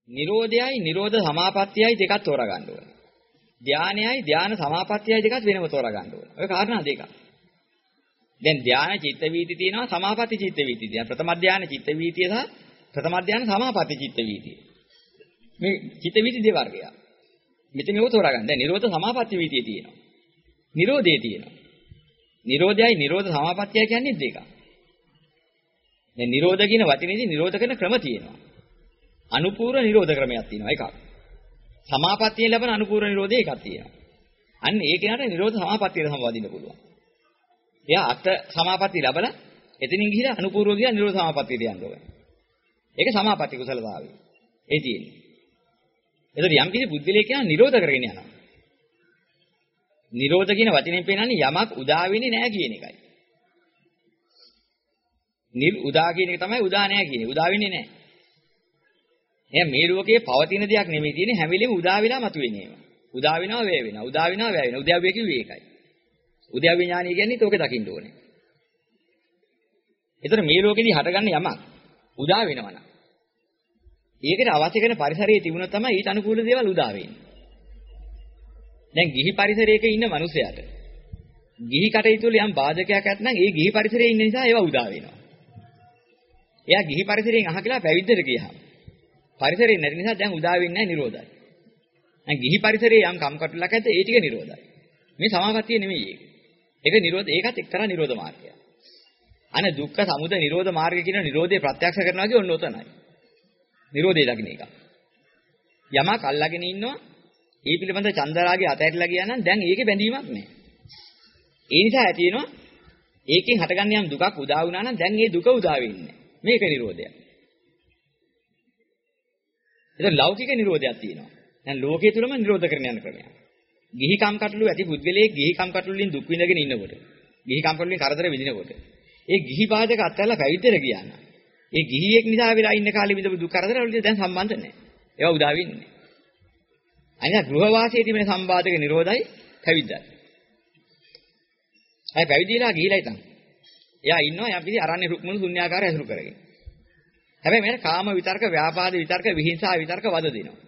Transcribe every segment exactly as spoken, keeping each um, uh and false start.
නිරෝධයයි නිරෝධ සමාපත්තියයි දෙකක් තෝරා ගන්න ඕනේ. ධානයයි ධාන සමාපත්තියයි දෙකක් වෙනම තෝරා ගන්න ඕනේ. ඔය කාරණා දෙකක්. දැන් ධාන චිත්ත වීති තියෙනවා සමාපatti චිත්ත වීති තියෙනවා. ප්‍රථම ධාන චිත්ත වීතිය සහ ප්‍රථම ධාන සමාපatti චිත්ත වීතිය. මේ චිත්ත වීති දෙක වර්ගයක්. මෙතන මේක තෝරා ගන්න. දැන් නිරෝධ සමාපatti වීතිය තියෙනවා. නිරෝධය තියෙනවා. නිරෝධයයි නිරෝධ සමාපත්තියයි කියන්නේ දෙකක්. දැන් නිරෝධ කියන වචනේදී නිරෝධ කරන ක්‍රම තියෙනවා. අනුපූර්ව නිරෝධ ක්‍රමයක් තියෙනවා එකක්. සමාපත්තියෙන් ලැබෙන අනුපූර්ව නිරෝධය එකක් තියෙනවා. අන්න ඒ කෙනාට නිරෝධ සමාපත්තියට සමවදින්න පුළුවන්. එයා අට සමාපත්තිය ලැබලා එතනින් ගිහිලා අනුපූර්ව ගියා නිරෝධ සමාපත්තියට යන්න ඕනේ. ඒක සමාපatti කුසලතාවය. ඒ තියෙන්නේ. එතකොට යම් කිසි බුද්ධිලේ කියන නිරෝධ කරගෙන යනවා. නිරෝධ කියන වචනයෙන් පේනන්නේ යමක් උදා වෙන්නේ නැහැ කියන එකයි. නිර් උදා කියන එක තමයි උදා නැහැ කියන්නේ. උදා වෙන්නේ නැහැ. එහෙනම් මේ ලෝකයේ පවතින දෙයක් නෙමෙයි තියෙන්නේ හැම වෙලෙම උදා වෙලා මතුවෙන්නේ ඒවා. උදා වෙනවා වැය වෙනවා. උදා වෙනවා වැය වෙනවා. උද්‍යව්‍ය කිව්වේ ඒකයි. උද්‍යව්‍ය ඥානය කියන්නේ ඒක දකින්න ඕනේ. ඒතර මේ ලෝකෙදී හටගන්න යමක් උදා වෙනවා නම් ඒකට අවශ්‍ය කරන පරිසරයේ තිබුණොත් තමයි ඊට අනුකූල දේවල් උදා වෙන්නේ. දැන් ගිහි පරිසරයක ඉන්න මිනිසයාට ගිහි කටයුතු වල යම් බාධකයක් නැත්නම් ඒ ගිහි පරිසරයේ ඉන්න නිසා ඒවා උදා වෙනවා. එයා ගිහි පරිසරයෙන් අහකලා පැවිද්දට ගියහම පරිසරේ නැති නිසා දැන් උදා වෙන්නේ නැහැ නිරෝධයි. දැන් ගිහි පරිසරයේ යම් කම්කටොලක් ඇද්ද ඒ ටික නිරෝධයි. මේ සමාපත්තිය නෙමෙයි ඒක. ඒක නිරෝධ ඒකත් එක්තරා නිරෝධ මාර්ගයක්. අනේ දුක්ඛ සමුදය නිරෝධ මාර්ගය කියන නිරෝධය ප්‍රත්‍යක්ෂ කරනවා කිය ඔන්න ඔතනයි. නිරෝධය දකින්න එක. යමක් අල්ලාගෙන ඉන්නවා ඒ පිළිබඳ චන්දරාගේ අතහැරලා ගියා නම් දැන් ඒකේ බැඳීමක් නැහැ. ඒ නිසා ඇති වෙනවා ඒකෙන් හටගන්න යම් දුකක් උදා වුණා නම් දැන් ඒ දුක උදා වෙන්නේ. මේක නිරෝධයක්. ඒක ලෞකික නිරෝධයක් තියෙනවා. දැන් ලෝකයේ තුලම නිරෝධ කරන යන ක්‍රමයක්. ගිහි කම් කටළු ඇති පුද්ගලයෙක් ගිහි කම් කටළු වලින් දුක් විඳගෙන ඉන්නකොට, ගිහි කම් කටළු වලින් කරදර විඳිනකොට, ඒ ගිහි බාධක අත්හැරලා පැවිද්දට ගියා නම්, ඒ ගිහියෙක් නිසා වෙලා ඉන්න කාලේ විඳපු දුක් කරදර වලට දැන් සම්බන්ධ නැහැ. ඒවා උදා වෙන්නේ. අනිත් ගෘහ වාසයේ තිබෙන සම්බාධක නිරෝධයි පැවිද්දයි. අය පැවිදිලා ගිහිලා ඉතින්. එයා ඉන්නවා යම් කිසි අරණ්‍ය රුක්මුණු ශුන්‍යාකාරය ඇසුරු කරගෙන. හැබැයි මෙයාට කාම විතර්ක, ව්‍යාපාද විතර්ක, විහිංසා විතර්ක වද දෙනවා.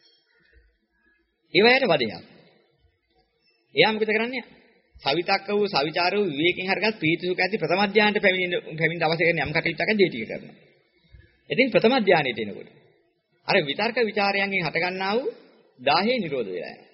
ඒවයට වදයක්. එයා මොකද කරන්නේ? සවිතක්ක වූ, සවිචාර වූ විවේකයෙන් හරගත් ප්‍රීති සුඛ ඇති ප්‍රථම ධානයට පැමිණෙන්න පැමිණෙන්න අවශ්‍ය කරන යම් කටයුත්තක් ඒ ටික කරනවා. ඉතින් ප්‍රථම ධානයට එනකොට අර විතර්ක ਵਿਚාරයන්ගෙන් හටගන්නා වූ දාහේ නිරෝධ වෙලා යනවා.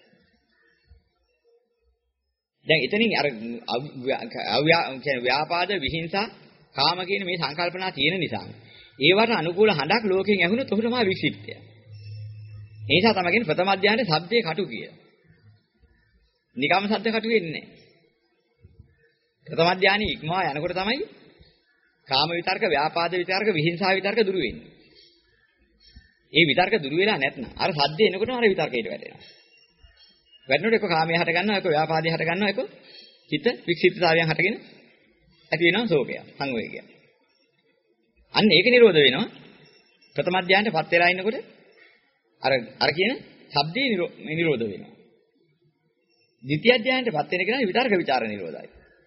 දැන් එතනින් අර කියන්නේ ව්‍යාපාද, විහිංසා, කාම කියන මේ සංකල්පනා තියෙන නිසා ඒවට අනුකූල හඬක් ලෝකයෙන් ඇහුනොත් ඔහු තමයි වික්ෂිප්තය. ඒ නිසා තමයි කියන්නේ ප්‍රථම අධ්‍යානයේ ශබ්දේ කටු කිය. නිකම්ම ශබ්ද කටු වෙන්නේ නැහැ. ප්‍රථම අධ්‍යානයේ ඉක්මවා යනකොට තමයි කාම විතර්ක, ව්‍යාපාද විතර්ක, විහිංසා විතර්ක දුරු වෙන්නේ. ඒ විතර්ක දුරු වෙලා නැත්නම් අර ශබ්දේ එනකොටම අර විතර්කයට වැටෙනවා. වැටෙනකොට එක කාමයේ හට ගන්නවා, එක ව්‍යාපාදයේ හට ගන්නවා, එක චිත්ත වික්ෂිප්තතාවයන් හටගෙන ඇති වෙනවා ශෝකය, සංවේගය. අන්න ඒක නිරෝධ වෙනවා. ප්‍රථම අධ්‍යානයටපත් වෙලා ඉන්නකොට අර අර කියන ශබ්දේ නිරෝධ වෙනවා. ද්විතිය අධ්‍යානයටපත් වෙන කෙනා විතර්ක ਵਿਚාර නිරෝධයි.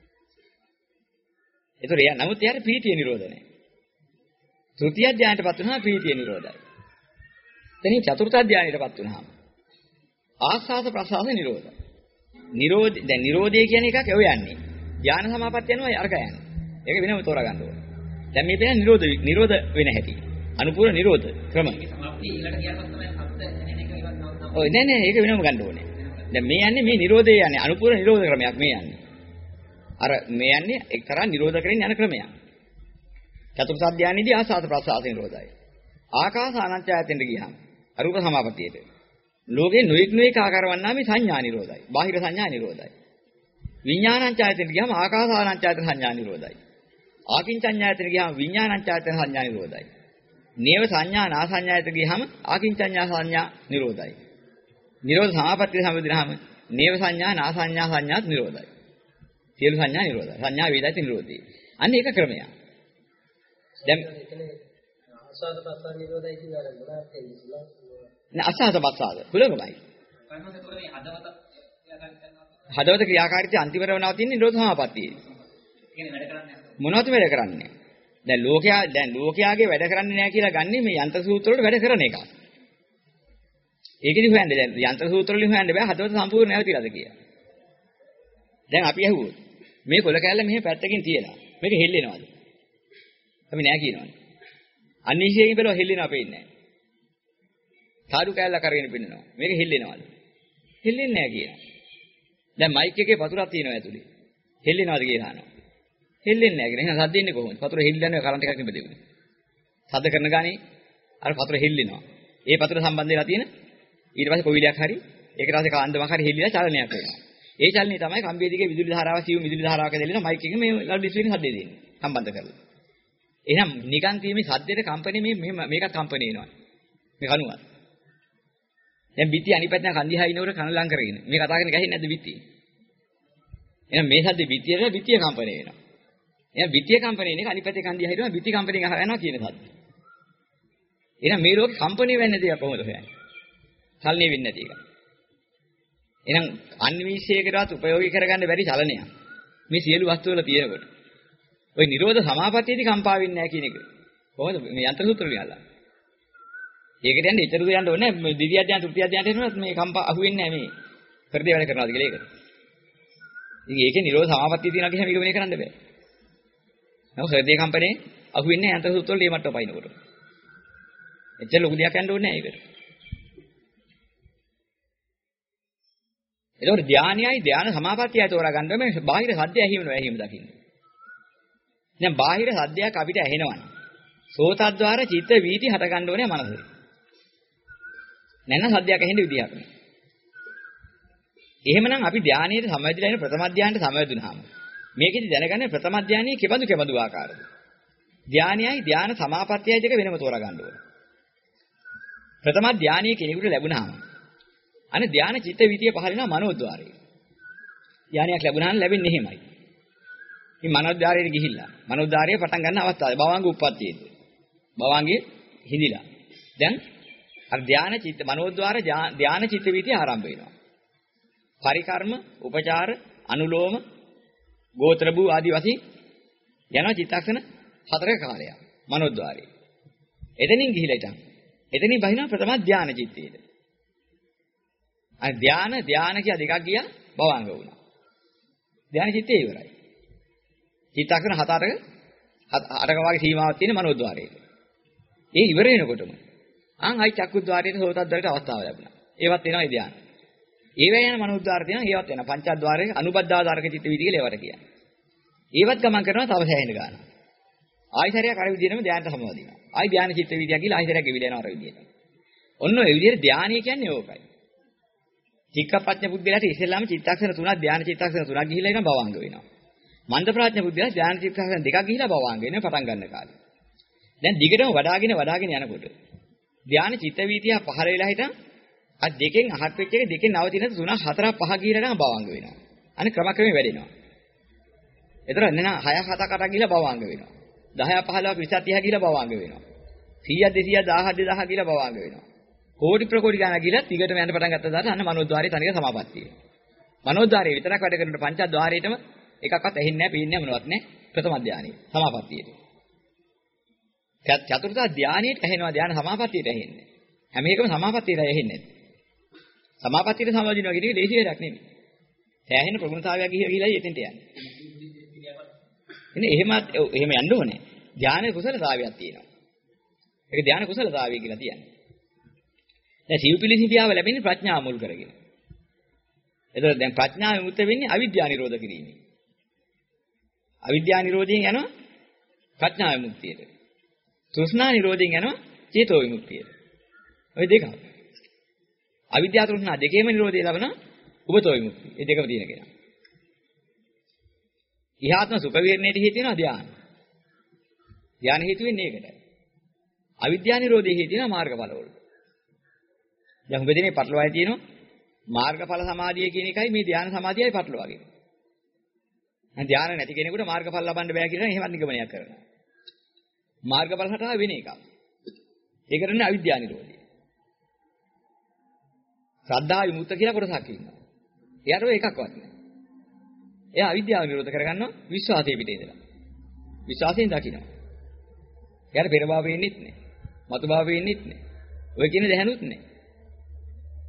ඒතර එයා නමුත් එයාට ප්‍රීතිය නිරෝධ නැහැ. තෘතිය අධ්‍යානයටපත් වුණාම ප්‍රීතිය නිරෝධයි. එතනින් චතුර්ථ අධ්‍යානයටපත් වුණාම ආස්වාද ප්‍රසආස නිරෝධයි. නිරෝධ දැන් නිරෝධය කියන එකක් එව යන්නේ. ඥාන සමාපatti යනවා අරක යන්නේ. ඒක වෙනම තෝරා ගන්න ඕනේ. දැන් මේ දෙන නිරෝධ නිරෝධ වෙන හැටි. අනුපූර්ව නිරෝධ ක්‍රම. සමාප්තිය ඊළඟට කියනකොට තමයි සත්‍ය එන එක ඉවත් නවත්තනවා. ඔය නෑ නෑ ඒක වෙනම ගන්න ඕනේ. දැන් මේ යන්නේ මේ නිරෝධය යන්නේ අනුපූර්ව නිරෝධ ක්‍රමයක් මේ යන්නේ. අර මේ යන්නේ එක්තරා නිරෝධ කරගෙන යන ක්‍රමයක්. චතුර්ථ අධ්‍යානෙදී ආසාද ප්‍රසආස නිරෝධයි. ආකාස අනංචයතෙන්ට ගියහම අරූප සමාපත්තියට. ලෝකේ නොඑක් නොඑක ආකාර වන්නා මේ සංඥා නිරෝධයි. බාහිර සංඥා නිරෝධයි. විඥානංචයතෙන්ට ගියහම ආකාස අනංචයතන සංඥා නිරෝධයි. ආකින්චඤ්ඤායතන ගියහම විඥානංචයතන සංඥා නිරෝධයි. නේව සංඥා නාසඤ්ඤායතන ගියහම ආකින්චඤ්ඤා සංඥා නිරෝධයි. නිරෝධ සමාපත්තිය සම්බන්ධනහම නේව සංඥා නාසඤ්ඤා සංඥාත් නිරෝධයි. සියලු සංඥා නිරෝධයි. සංඥා වේදයිත් නිරෝධයි. අන්න ඒක ක්‍රමයක්. දැන් ආසාද ප්‍රසාර නිරෝධයි කියන මොනවද කියන්නේ? නෑ අසහත බස්සාද කුලගමයි. හදවත ක්‍රියාකාරීත්වය අන්තිමරව නවතින්නේ නිරෝධ සමාපත්තියේ. කියන්නේ වැඩ කරන්නේ මොනවද වැඩ කරන්නේ? දැන් ලෝකයා දැන් ලෝකයාගේ වැඩ කරන්නේ නැහැ කියලා ගන්නේ මේ යන්ත්‍ර සූත්‍ර වලට වැඩ කරන එක. ඒකෙදි හොයන්නේ දැන් යන්ත්‍ර සූත්‍ර වලින් හොයන්න බෑ හදවත සම්පූර්ණ නැවතිලාද කියලා. දැන් අපි අහුවොත් මේ කොල කැල්ල මෙහෙ පැත්තකින් තියලා මේක හෙල්ලෙනවද? අපි නෑ කියනවනේ. අනිශ්චයකින් බලව හෙල්ලෙනව පේන්නේ නෑ. සාදු කැල්ල කරගෙන පින්නනවා. මේක හෙල්ලෙනවද? හෙල්ලෙන්නේ නෑ කියනවා. දැන් මයික් එකේ වතුරක් තියෙනවා ඇතුලේ. හෙල්ලෙනවද කියලා අහනවා. හෙල්ලෙන්නේ නෑ කියන. එහෙනම් සද්ද එන්නේ කොහොමද? වතුර හෙල්ලන්නේ කරන්ට් එකක් නෙමෙයි. සද්ද කරන ගානේ අර වතුර හෙල්ලෙනවා. ඒ වතුර සම්බන්ධ වෙලා තියෙන ඊට පස්සේ කොවිලයක් හරි ඒකට පස්සේ කාන්දමක් හරි හෙල්ලිලා චලනයක් වෙනවා. ඒ චලනය තමයි කම්බිය දිගේ විදුලි ධාරාව සියුම් විදුලි ධාරාවක දෙලෙන මයික් එකේ මේ ලවුඩ් ඩිස්ප්ලේ එකෙන් සද්දේ දෙන්නේ. සම්බන්ධ කරලා. එහෙනම් නිකන් තියෙන්නේ සද්දේට කම්පණය මේ මේකත් කම්පණය වෙනවා. මේ කණුවත්. දැන් බිත්ති අනිත් පැත්තෙන් කන්දිහා ඉනවර කන ලං කරගෙන. මේ කතා කරන්නේ ගහින්නේ නැද්ද බිත්ති? එහෙනම් මේ සද්දේ බිත්තියට බිත්තිය කම්පණය වෙනවා. එහෙනම් බිත්තිය කම්පණය වෙන එක අනිත් පැත්තේ කන්දිහා හිටවම බිත්ති කම්පණයෙන් අහ යනවා කියන සද්ද. එහෙනම් මේ ලෝකේ කම්පණය වෙන්නේ නැති එක කොහොමද හොයන්නේ? චලනය වෙන්නේ නැති එක. එහෙනම් අන්විෂයකටවත් ප්‍රයෝගික කරගන්න බැරි චලනයක්. මේ සියලු වස්තු වල තියෙනකොට. ওই නිරෝධ සමාපත්තියේදී කම්පා වෙන්නේ නැහැ කියන එක. කොහොමද මේ යන්ත්‍ර සූත්‍ර වලින් අල්ලන්නේ? ඒකට යන්නේ ඉතරු යන්න ඕනේ නැහැ. මේ ද්විතිය අධ්‍යාන තෘතිය අධ්‍යාන එනොත් මේ කම්පා අහුවෙන්නේ නැහැ මේ. හෘදේ වැඩ කරනවාද කියලා ඒකට. ඉතින් ඒකේ නිරෝධ සමාපත්තිය තියෙනවා කියන එක මෙහෙ කරන්න බෑ. නෝ හෘදේ කම්පණේ අහුවෙන්නේ නැහැ යන්ත්‍ර සූත්‍ර වල මේ මට්ටම පයින්නකොට. එච්චර ලොකු දෙයක් යන්න ඕනේ නැහැ ඒකට. ඒතකොට ධානයයි ධාන සමාපත්තියයි තෝරා ගන්න මේ බාහිර සද්දය ඇහිම නෝ ඇහිම දකින්න. දැන් බාහිර සද්දයක් අපිට ඇහෙනවනේ. සෝතද්්වාර චිත්ත වීති හට ගන්න ඕනේ මනසේ. නැත්නම් සද්දයක් ඇහෙන්න විදියක් නෑ. එහෙමනම් අපි ධානයේට සමවැදිලා ඉන්න ප්‍රථම ධානයට සමවැදුනහම මේකෙදි දැනගන්නේ ප්‍රථම ධානයේ කෙබඳු කෙබඳු ආකාරද. ධානයයි ධාන සමාපත්තියයි දෙක වෙනම තෝරා ගන්න ඕනේ. ප්‍රථම ධානයේ කෙනෙකුට ලැබුණාම අනේ ධාන චිත්ත වීතිය පහළ වෙනවා මනෝද්වාරයේ. ධානයක් ලැබුණාම ලැබෙන්නේ එහෙමයි. මේ මනෝද්වාරයට ගිහිල්ලා මනෝද්වාරයේ පටන් ගන්න අවස්ථාවේ භවංග උප්පත්තියේදී. භවංගේ හිඳිලා. දැන් අර ධාන චිත්ත මනෝද්වාර ධාන චිත්ත වීතිය ආරම්භ වෙනවා. පරිකර්ම, උපචාර, අනුලෝම, ගෝත්‍ර භූ ආදී වශයෙන් යනවා චිත්තක්ෂණ හතරක කාලයක් මනෝද්වාරයේ. එතනින් ගිහිලා ඉතින් එතනින් බහිනවා ප්‍රථම ධාන චිත්තයේට. අර ධාන ධාන කිය දෙකක් ගියා භවංග වුණා. ධාන චිත්තය ඉවරයි. චිත්තක්ෂණ හත අටක අටක වගේ සීමාවක් තියෙන මනෝද්වාරයේ. ඒ ඉවර වෙනකොටම ආන් අයි චක්කුද්්වාරයේ සෝතද්්වාරයට අවස්ථාව ලැබුණා. ඒවත් එනවා ධාන. ඒවැ යන මනෝද්වාර තියෙනවා ඒවත් එනවා. පංචද්වාරයේ අනුබද්ධාධාරක චිත්ත වීති කියලා ඒවට කියන්නේ. ඒවත් ගමන් කරනවා තව සෑහෙන ගානක්. ආයිසරයක් අර විදිහටම ධානයට සමවදිනවා. ආයි ධාන චිත්ත වීතිය කියලා ආයිසරයක් ගෙවිලා යනවා අර විදිහට. ඔන්න ඔය විදිහට ධානය කියන්නේ ඕකයි. චිත්තප්‍රඥ බුද්ධිලාට ඉස්සෙල්ලාම චිත්තක්ෂණ තුනක් ධාන චිත්තක්ෂණ තුනක් ගිහිලා ඉන්න භවංග වෙනවා. මන්ද ප්‍රඥ බුද්ධිලා ධාන චිත්තක්ෂණ දෙකක් ගිහිලා භවංග වෙන පටන් ගන්න කාලේ. දැන් දිගටම වඩාගෙන වඩාගෙන යනකොට ධාන චිත්ත වීතිය පහළ වෙලා හිටන් අර දෙකෙන් අහත් වෙච්ච එක දෙකෙන් නවතින තුන හතර පහ ගිහිලා නම් භවංග වෙනවා. අනේ ක්‍රමක්‍රමයෙන් වැඩෙනවා. ඒතර නේන හය හතක් අටක් ගිහිලා භවංග වෙනවා. දහය පහළොවක් විස්ස තිහ ගිහිලා භවංග වෙනවා. සීයක් දෙසීයක් දහයක් දෙදහයක් ගිහිලා භවංග වෙනවා. කෝටි ප්‍රකෝටි ගණන් ගිහිලා ටිකටම යන්න පටන් ගත්තා දාට අන්න මනෝද්වාරයේ තනික සමාපත්තිය. මනෝද්වාරයේ විතරක් වැඩ කරනකොට පංචද්වාරයේටම එකක්වත් ඇහෙන්නේ නැහැ, පේන්නේ මොනවත් නැහැ. ප්‍රථම ධානයේ සමාපත්තියේ. චතුර්ථ ධානයේට ඇහෙනවා ධාන සමාපත්තියට ඇහෙන්නේ. හැම එකම සමාපත්තියට ඇහෙන්නේ නැහැ. සමාපත්තියට සමවදිනවා කියන එක දේශී වැඩක් නෙමෙයි. සෑහෙන ප්‍රගුණතාවයක් ගිහිලා ගිහිලා එතෙන්ට යන්නේ. ඉතින් එහෙම එහෙම යන්න ඕනේ. ධානයේ කුසලතාවයක් තියෙනවා. ඒක ධාන කුසලතාවය කියලා කියන්නේ. දැන් සිව්පිලිසිතියාව ලැබෙන්නේ ප්‍රඥාව මුල් කරගෙන. එතකොට දැන් ප්‍රඥාව විමුක්ත වෙන්නේ අවිද්‍යාව නිරෝධ කිරීමෙන්. අවිද්‍යාව නිරෝධයෙන් යනවා ප්‍රඥා විමුක්තියට. තෘෂ්ණා නිරෝධයෙන් යනවා චේතෝ විමුක්තියට. ඔය දෙක. අවිද්‍යාව තෘෂ්ණා දෙකේම නිරෝධය ලබන උපතෝ විමුක්තිය. මේ දෙකම තියෙන කෙනා. ඉහාත්ම සුඛ විහරණයට හේතු වෙනවා ධානය. ධානය හේතු වෙන්නේ ඒකටයි. අවිද්‍යාව නිරෝධයේ හේතු වෙනවා මාර්ගඵල වලට. දැන් උඹ දෙනේ පටලවායි තියෙනවා මාර්ගඵල සමාධිය කියන එකයි මේ ධානය සමාධියයි පටලවාගෙන. දැන් ධානය නැති කෙනෙකුට මාර්ගඵල ලබන්න බෑ කියලා එහෙමත් නිගමනයක් කරනවා. මාර්ගඵල හටා වෙන එකක්. ඒක කරන්නේ අවිද්‍යාව නිරෝධය. ශ්‍රද්ධා විමුක්ත කියලා කොටසක් ඉන්නවා. එයාට ඔය එකක්වත් නෑ. එයා අවිද්‍යාව නිරෝධ කරගන්නවා විශ්වාසයේ පිටේ ඉඳලා. විශ්වාසයෙන් දකිනවා. එයාට පෙර භාවයේ ඉන්නෙත් නෑ. මතු භාවයේ ඉන්නෙත් නෑ. ඔය කියන දැහැනුත් නෑ.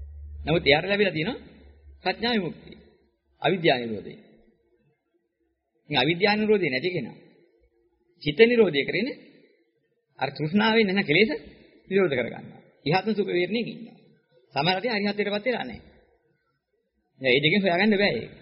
නමුත් එයාට ලැබිලා තියෙනවා ප්‍රඥා විමුක්තිය. අවිද්‍යා නිරෝධය. මේ අවිද්‍යා නිරෝධය නැති කෙනා චිත්ත නිරෝධය කරන්නේ අර තෘෂ්ණාවෙන් නැන කෙලෙස නිරෝධ කරගන්නවා. ඉහත්ම සුඛ වේරණියක ඉන්නවා. සමහරවිට අරිහත්ත්වයටපත් වෙලා නැහැ. දැන් මේ දෙකෙන් හොයාගන්න බෑ ඒක.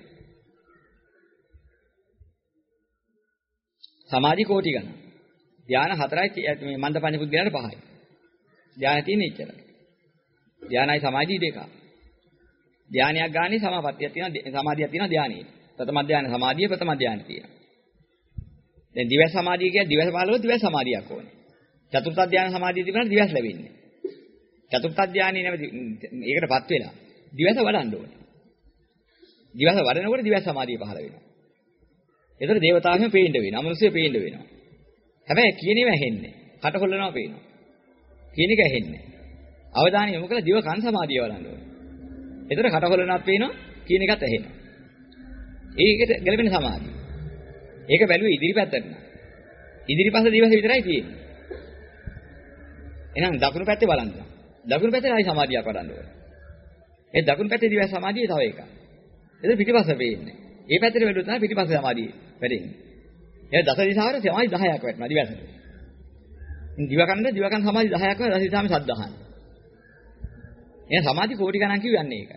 සමාධි කෝටි ගණන්. ධාන හතරයි මේ මන්දපඤ්ඤ පුද්ගලයන්ට පහයි. ධානය තියෙන්නේ ඉච්චරයි. ධානයි සමාධි දෙක. ධානයක් ගානේ සමාපත්තියක් තියෙනවා සමාධියක් තියෙනවා ධානයේ. ප්‍රථම ධානය සමාධිය ප්‍රථම ධානය තියෙනවා. දැන් දිවස් සමාධිය කියන්නේ දිවස් පහළව දිවස් සමාධියක් ඕනේ. චතුර්ථ ධානය සමාධිය තිබුණාට දිවස් ලැබෙන්නේ. චතුර්ථ ධානයේ නැවති ඒකටපත් වෙලා දිවස් වඩන්න ඕනේ. දිවස් වඩනකොට දිවස් සමාධිය පහළ වෙනවා. ඒතර දේවතාවෙම පේන්න වෙනවා. අමනුෂ්‍යය පේන්න වෙනවා. හැබැයි කියනේම ඇහෙන්නේ. කට හොල්ලනවා පේනවා. කියන එක ඇහෙන්නේ. අවධානය යොමු කරලා දිව කන් සමාධිය වඩන්න ඕනේ. ඒතර කට හොල්ලනවත් පේනවා. කියන එකත් ඇහෙනවා. ඒකට ගැලපෙන සමාධිය. ඒක බැලුවේ ඉදිරිපැත්තට නා. ඉදිරිපස්ස දිවස විතරයි තියෙන්නේ. එහෙනම් දකුණු පැත්තේ බලන්න. දකුණු පැත්තේ ආයි සමාධියක් වඩන්න ඕනේ. ඒ දකුණු පැත්තේ දිවස් සමාධිය තව එකක්. ඒක පිටිපස්ස පේන්නේ. ඒ පැත්තට වැළුවොත් තමයි පිටිපස්සේ සමාධිය වැඩෙන්නේ. ඒ දස දිශාවර සමාධි දහයක් වැටෙනවා දිවසට. දිව කන්ද දිව කන් සමාධි දහයක් වෙනවා දස දිශාවෙන් සද්දහන. එන සමාධි කෝටි ගණන් කියවන්නේ ඒක.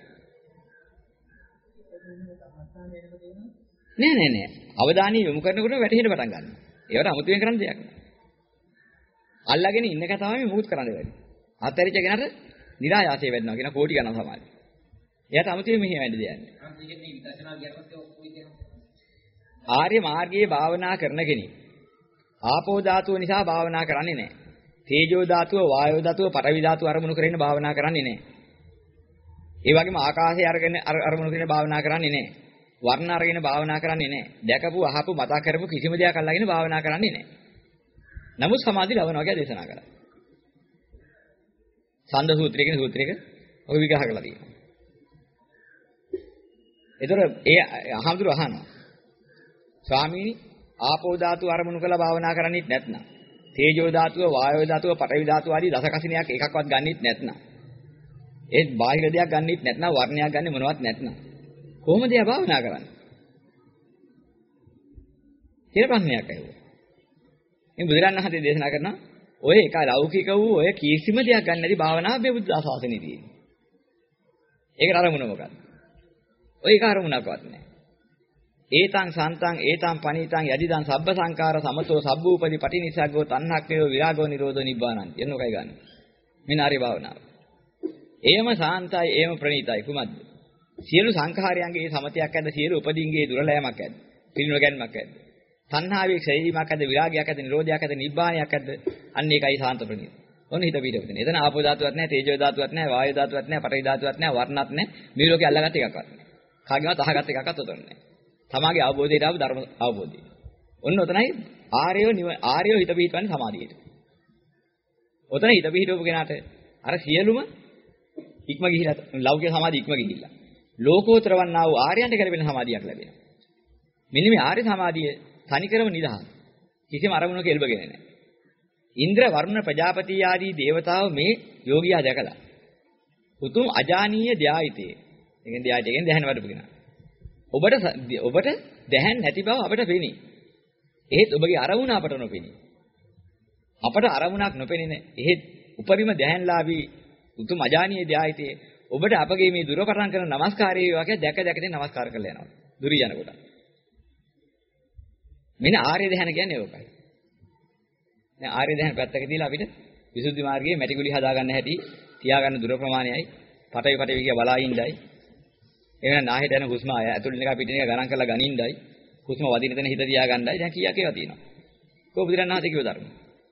නෑ නෑ නෑ. අවධානය යොමු කරනකොට වැටහෙන්න පටන් ගන්නවා. ඒවට අමුතුවෙන් කරන්න දෙයක් නෑ. අල්ලගෙන ඉන්නක තමයි මුකුත් කරන්න බැරි. අතරිච්ච කෙනාට නිරායාසය වෙන්නවා කියන කෝටි ගණන් සමාධි. එයාට අමුතුවෙන් මෙහෙම වැඩි දෙයක් නෑ. ආර්ය මාර්ගයේ භාවනා කරන කෙනෙක් ආපෝ ධාතුව නිසා භාවනා කරන්නේ නැහැ. තේජෝ ධාතුව, වායෝ ධාතුව, පඨවි ධාතුව අරමුණු කරගෙන භාවනා කරන්නේ නැහැ. ඒ වගේම ආකාශය අරගෙන අරමුණු කරගෙන භාවනා කරන්නේ නැහැ. වර්ණ අරගෙන භාවනා කරන්නේ නැහැ. දැකපු, අහපු, මතක් කරපු කිසිම දෙයක් අල්ලගෙන භාවනා කරන්නේ නැහැ. නමුත් සමාධි ලබනවා කියලා දේශනා කරා. ඡන්ද සූත්‍රයේ කියන සූත්‍රයක ඔය විග්‍රහ කරලා තියෙනවා. ඒතර ඒ අහඳුර අහනවා. ස්වාමීනි ආපෝ ධාතුව අරමුණු කරලා භාවනා කරන්නේත් නැත්නම් තේජෝ ධාතුව වායෝ ධාතුව පඨවි ධාතුව ආදී දස කසිනියක් එකක්වත් ගන්නෙත් නැත්නම් ඒත් බාහිර දෙයක් ගන්නෙත් නැත්නම් වර්ණයක් ගන්නෙ මොනවත් නැත්නම් කොහොමද එයා භාවනා කරන්නේ කියලා ප්‍රශ්නයක් ඇහුවා. මේ බුදුරණන් හතේ දේශනා කරනවා ඔය එක ලෞකික වූ ඔය කිසිම දෙයක් ගන්න නැති භාවනාව මේ බුද්ධ ශාසනයේ තියෙනවා. ඒකට අරමුණ මොකක්ද? ඔය එක අරමුණක්වත් නැහැ. ඒතං සන්තං ඒතං පනීතං යදිදං සබ්බ සංඛාර සමතෝ සබ්බූපදී පටිනිසග්ගෝ තණ්හක්ඛයෝ විරාගෝ නිරෝධෝ නිබ්බානං එන්නෝකයි ගන්න. මෙන්න හරි භාවනාව. ඒම සාන්තයි ඒම ප්‍රණීතයි කුමද්ද? සියලු සංඛාරයන්ගේ සමතයක් ඇද්ද සියලු උපදීන්ගේ දුරලෑමක් ඇද්ද? පිරිනුව ගැනීමක් ඇද්ද? තණ්හාවේ ක්ෂයීමක් ඇද්ද විරාගයක් ඇද්ද නිරෝධයක් ඇද්ද නිබ්බානයක් ඇද්ද? අන්න ඒකයි සාන්ත ප්‍රණීත. ඔන්න හිත පිටවෙන්නේ. එතන ආපෝ ධාතුවක් නැහැ, තේජෝ ධාතුවක් නැහැ, වායෝ ධාතුවක් නැහැ, පඨවි ධාතුවක් නැහැ, වර්ණත් නැහැ. මේ ලෝකේ අල්ලගත්ත එකක්වත් නැහැ. කාගේවත් අහගත්ත එකක්වත් උතන නැහැ. තමාගේ අවබෝධයට ආව ධර්ම අවබෝධය. ඔන්න ඔතනයි ආර්යෝ ආර්යෝ හිත පිහිටවන්නේ සමාධියට. ඔතන හිත පිහිටවපු කෙනාට අර සියලුම ඉක්ම ගිහිලා ලෞකික සමාධිය ඉක්ම ගිහිලා. ලෝකෝත්තර වන්නා වූ ආර්යයන්ට ගැලපෙන සමාධියක් ලැබෙනවා. මෙන්න මේ ආර්ය සමාධිය තනිකරම නිදහස්. කිසිම අරමුණක එල්බගෙන නැහැ. ඉන්ද්‍ර වරුණ ප්‍රජාපති ආදී දේවතාවෝ මේ යෝගියා දැකලා උතුම් අජානීය ධායිතේ. ඒ කියන්නේ ධායිතේ කියන්නේ දැහැන වඩපු කෙනා. ඔබට ඔබට දැහැන් නැති බව අපට පෙනේ. එහෙත් ඔබගේ අරමුණ අපට නොපෙනේ. අපට අරමුණක් නොපෙනෙන එහෙත් උපරිම දැහැන්ලාභී උතුම් අජානීය ධායිතේ ඔබට අපගේ මේ දුරකටන් කරන নমස්කාරයේ වාක්‍ය දැක දැක ඉතින් নমස්කාර කරලා යනවා. දුරි යනකොට. මෙන්න ආර්ය ධ්‍යාන කියන්නේ ඕකයි. දැන් ආර්ය ධ්‍යාන පැත්තක තියලා අපිට විසුද්ධි මාර්ගයේ මැටි ගුලි හදාගන්න හැටි, තියාගන්න දුර ප්‍රමාණයයි, පටවි පටවි කිය බලා ඉඳයි. එහෙනම් නාහෙට යන හුස්ම ආය ඇතුළේ එක පිටින් එක ගණන් කරලා ගනින්නයි. හුස්ම වදින තැන හිත තියාගන්නයි. දැන් කීයක් ඒවා තියෙනවා. කොහොමද බුදුරණාහි කිව්ව ධර්ම?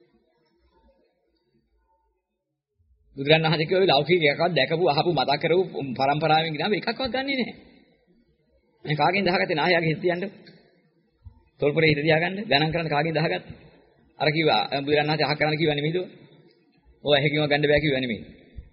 බුදුරණාහි කිව්වේ ලෞකික එකක්වත් දැකපු අහපු මතක් කරපු පරම්පරාවෙන් ගිනාම එකක්වත් ගන්නෙ නැහැ. මේ කාගෙන් දහගත්තේ නාහයාගේ හිත තියන්න? තොල්පරේ හිත තියාගන්න ගණන් කරන්න කාගෙන් දහගත්තේ? අර කිව්වා බුදුරණාහි අහ කරන්න කිව්වා නෙමෙයිද? ඔය හැකියම ගන්න බෑ කිව්වා නෙමෙයි.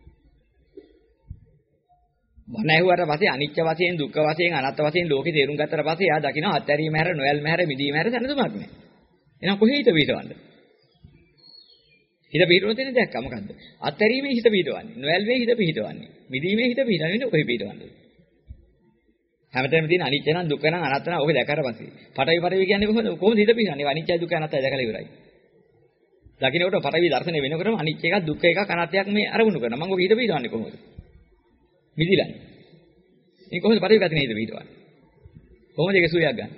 බණ ඇහුවට පස්සේ අනිත්‍ය වශයෙන් දුක්ඛ වශයෙන් අනාත්ම වශයෙන් ලෝකේ තේරුම් ගත්තට පස්සේ එයා දකිනවා අත්හැරීම හැර නොයල්ම හැර මිදීම හැර දැනතුමක් නෑ. එහෙනම් කොහේ හිත පිටවන්නේ? හිත පිටවන තැන දැක්කා මොකද්ද? අත්හැරීමේ හිත පිටවන්නේ. නොයල්වේ හිත පිටවන්නේ. මිදීමේ හිත පිටවෙන්නේ ඔය පිටවන්නේ. හැමතැනම තියෙන අනිත්‍ය නම් දුක්ඛ නම් අනාත්ම නම් ඔක දැකලා පස්සේ. පටවි පටවි කියන්නේ කොහොමද? කොහොමද හිත පිටන්නේ? අනිත්‍ය දුක්ඛ අනාත්මය දැකලා ඉවරයි. දකින්නකොට පටවි දර්ශනය වෙනකොටම අනිත්‍ය එකක් දුක්ඛ එකක් අනාත්මයක් මේ අරමුණු කරනවා. මම ඔක හිත පිටවන්නේ කොහොමද? මිදිලානේ. මේ කොහොමද පටවි ගතිනේ හිත පිටවන්නේ? කොහොමද ඒක සුවයක් ගන්න?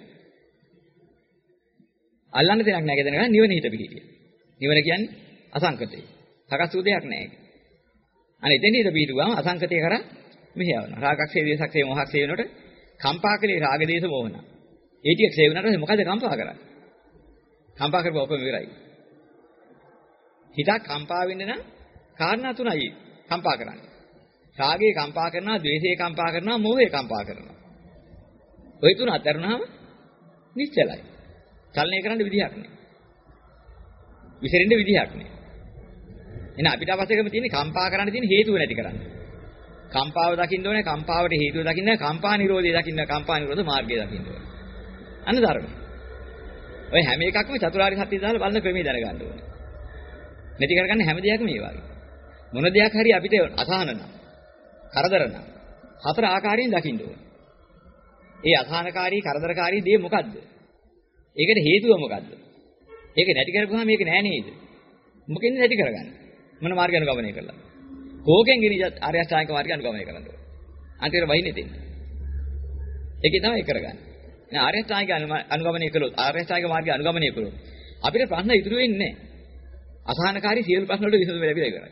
අල්ලන්න දෙයක් නැහැ කියන එක නිවන හිත පිටිය. නිවන කියන්නේ අසංකතය. සකස් වූ දෙයක් නැහැ ඒක. අනේ එතෙන් හිත පිටුවාම අසංකතය කරා මෙහෙයවනවා. රාගක්ෂේ දේශක්ෂේ මොහක්ෂේ වෙනකොට කම්පා කලේ රාග දේශ මොහන. ඒ ටික ක්ෂේ වුණාට මොකද කම්පා කරන්නේ? කම්පා කරපුව ඔක්කොම ඉවරයි. හිතක් කම්පා වෙන්න නම් කාරණා තුනයි කම්පා කරන්නේ. රාගේ කම්පා කරනවා, ද්වේෂේ කම්පා කරනවා, මෝහේ කම්පා කරනවා. ওই තුන අතරුණාම නිශ්චලයි. චලනය කරන්න විදිහක් නැහැ. විසිරෙන්න විදිහක් නැහැ. එහෙනම් අපිට අවශ්‍යකම තියෙන්නේ කම්පා කරන්න තියෙන හේතුව නැති කරන්න. කම්පාව දකින්න ඕනේ, කම්පාවට හේතුව දකින්න, කම්පා නිරෝධය දකින්න, කම්පා නිරෝධ මාර්ගය දකින්න ඕනේ. අන්න ධර්ම. ඔය හැම එකක්ම චතුරාර්ය සත්‍ය දාලා බලන ක්‍රමයේ දැනගන්න ඕනේ. නැති කරගන්න හැම දෙයක්ම මේ වගේ. මොන දෙයක් හරි අපිට අසහන නම්, කරදර නම් හතර ආකාරයෙන් දකින්න ඕනේ. ඒ අසහනකාරී, කරදරකාරී දේ මොකද්ද? ඒකට හේතුව මොකද්ද? ඒක නැති කරගුවාම මේක නෑ නේද? මොකෙන්ද නැති කරගන්නේ? මොන මාර්ගය අනුගමනය කළා? කෝකෙන් ගිනි ආර්ය අෂ්ටාංගික මාර්ගය අනුගමනය කරන්න ඕනේ. අන්තිමට වහින්නේ දෙන්න. ඒකේ තමයි කරගන්නේ. නේ ආර්ය අෂ්ටාංගික අනුගමනය කළොත්, ආර්ය අෂ්ටාංගික මාර්ගය අනුගමනය කළොත් අපිට ප්‍රශ්න ඉතුරු වෙන්නේ නෑ. අසහනකාරී සියලු ප්‍රශ්න වලට විසඳුම ලැබිලා ඉවරයි.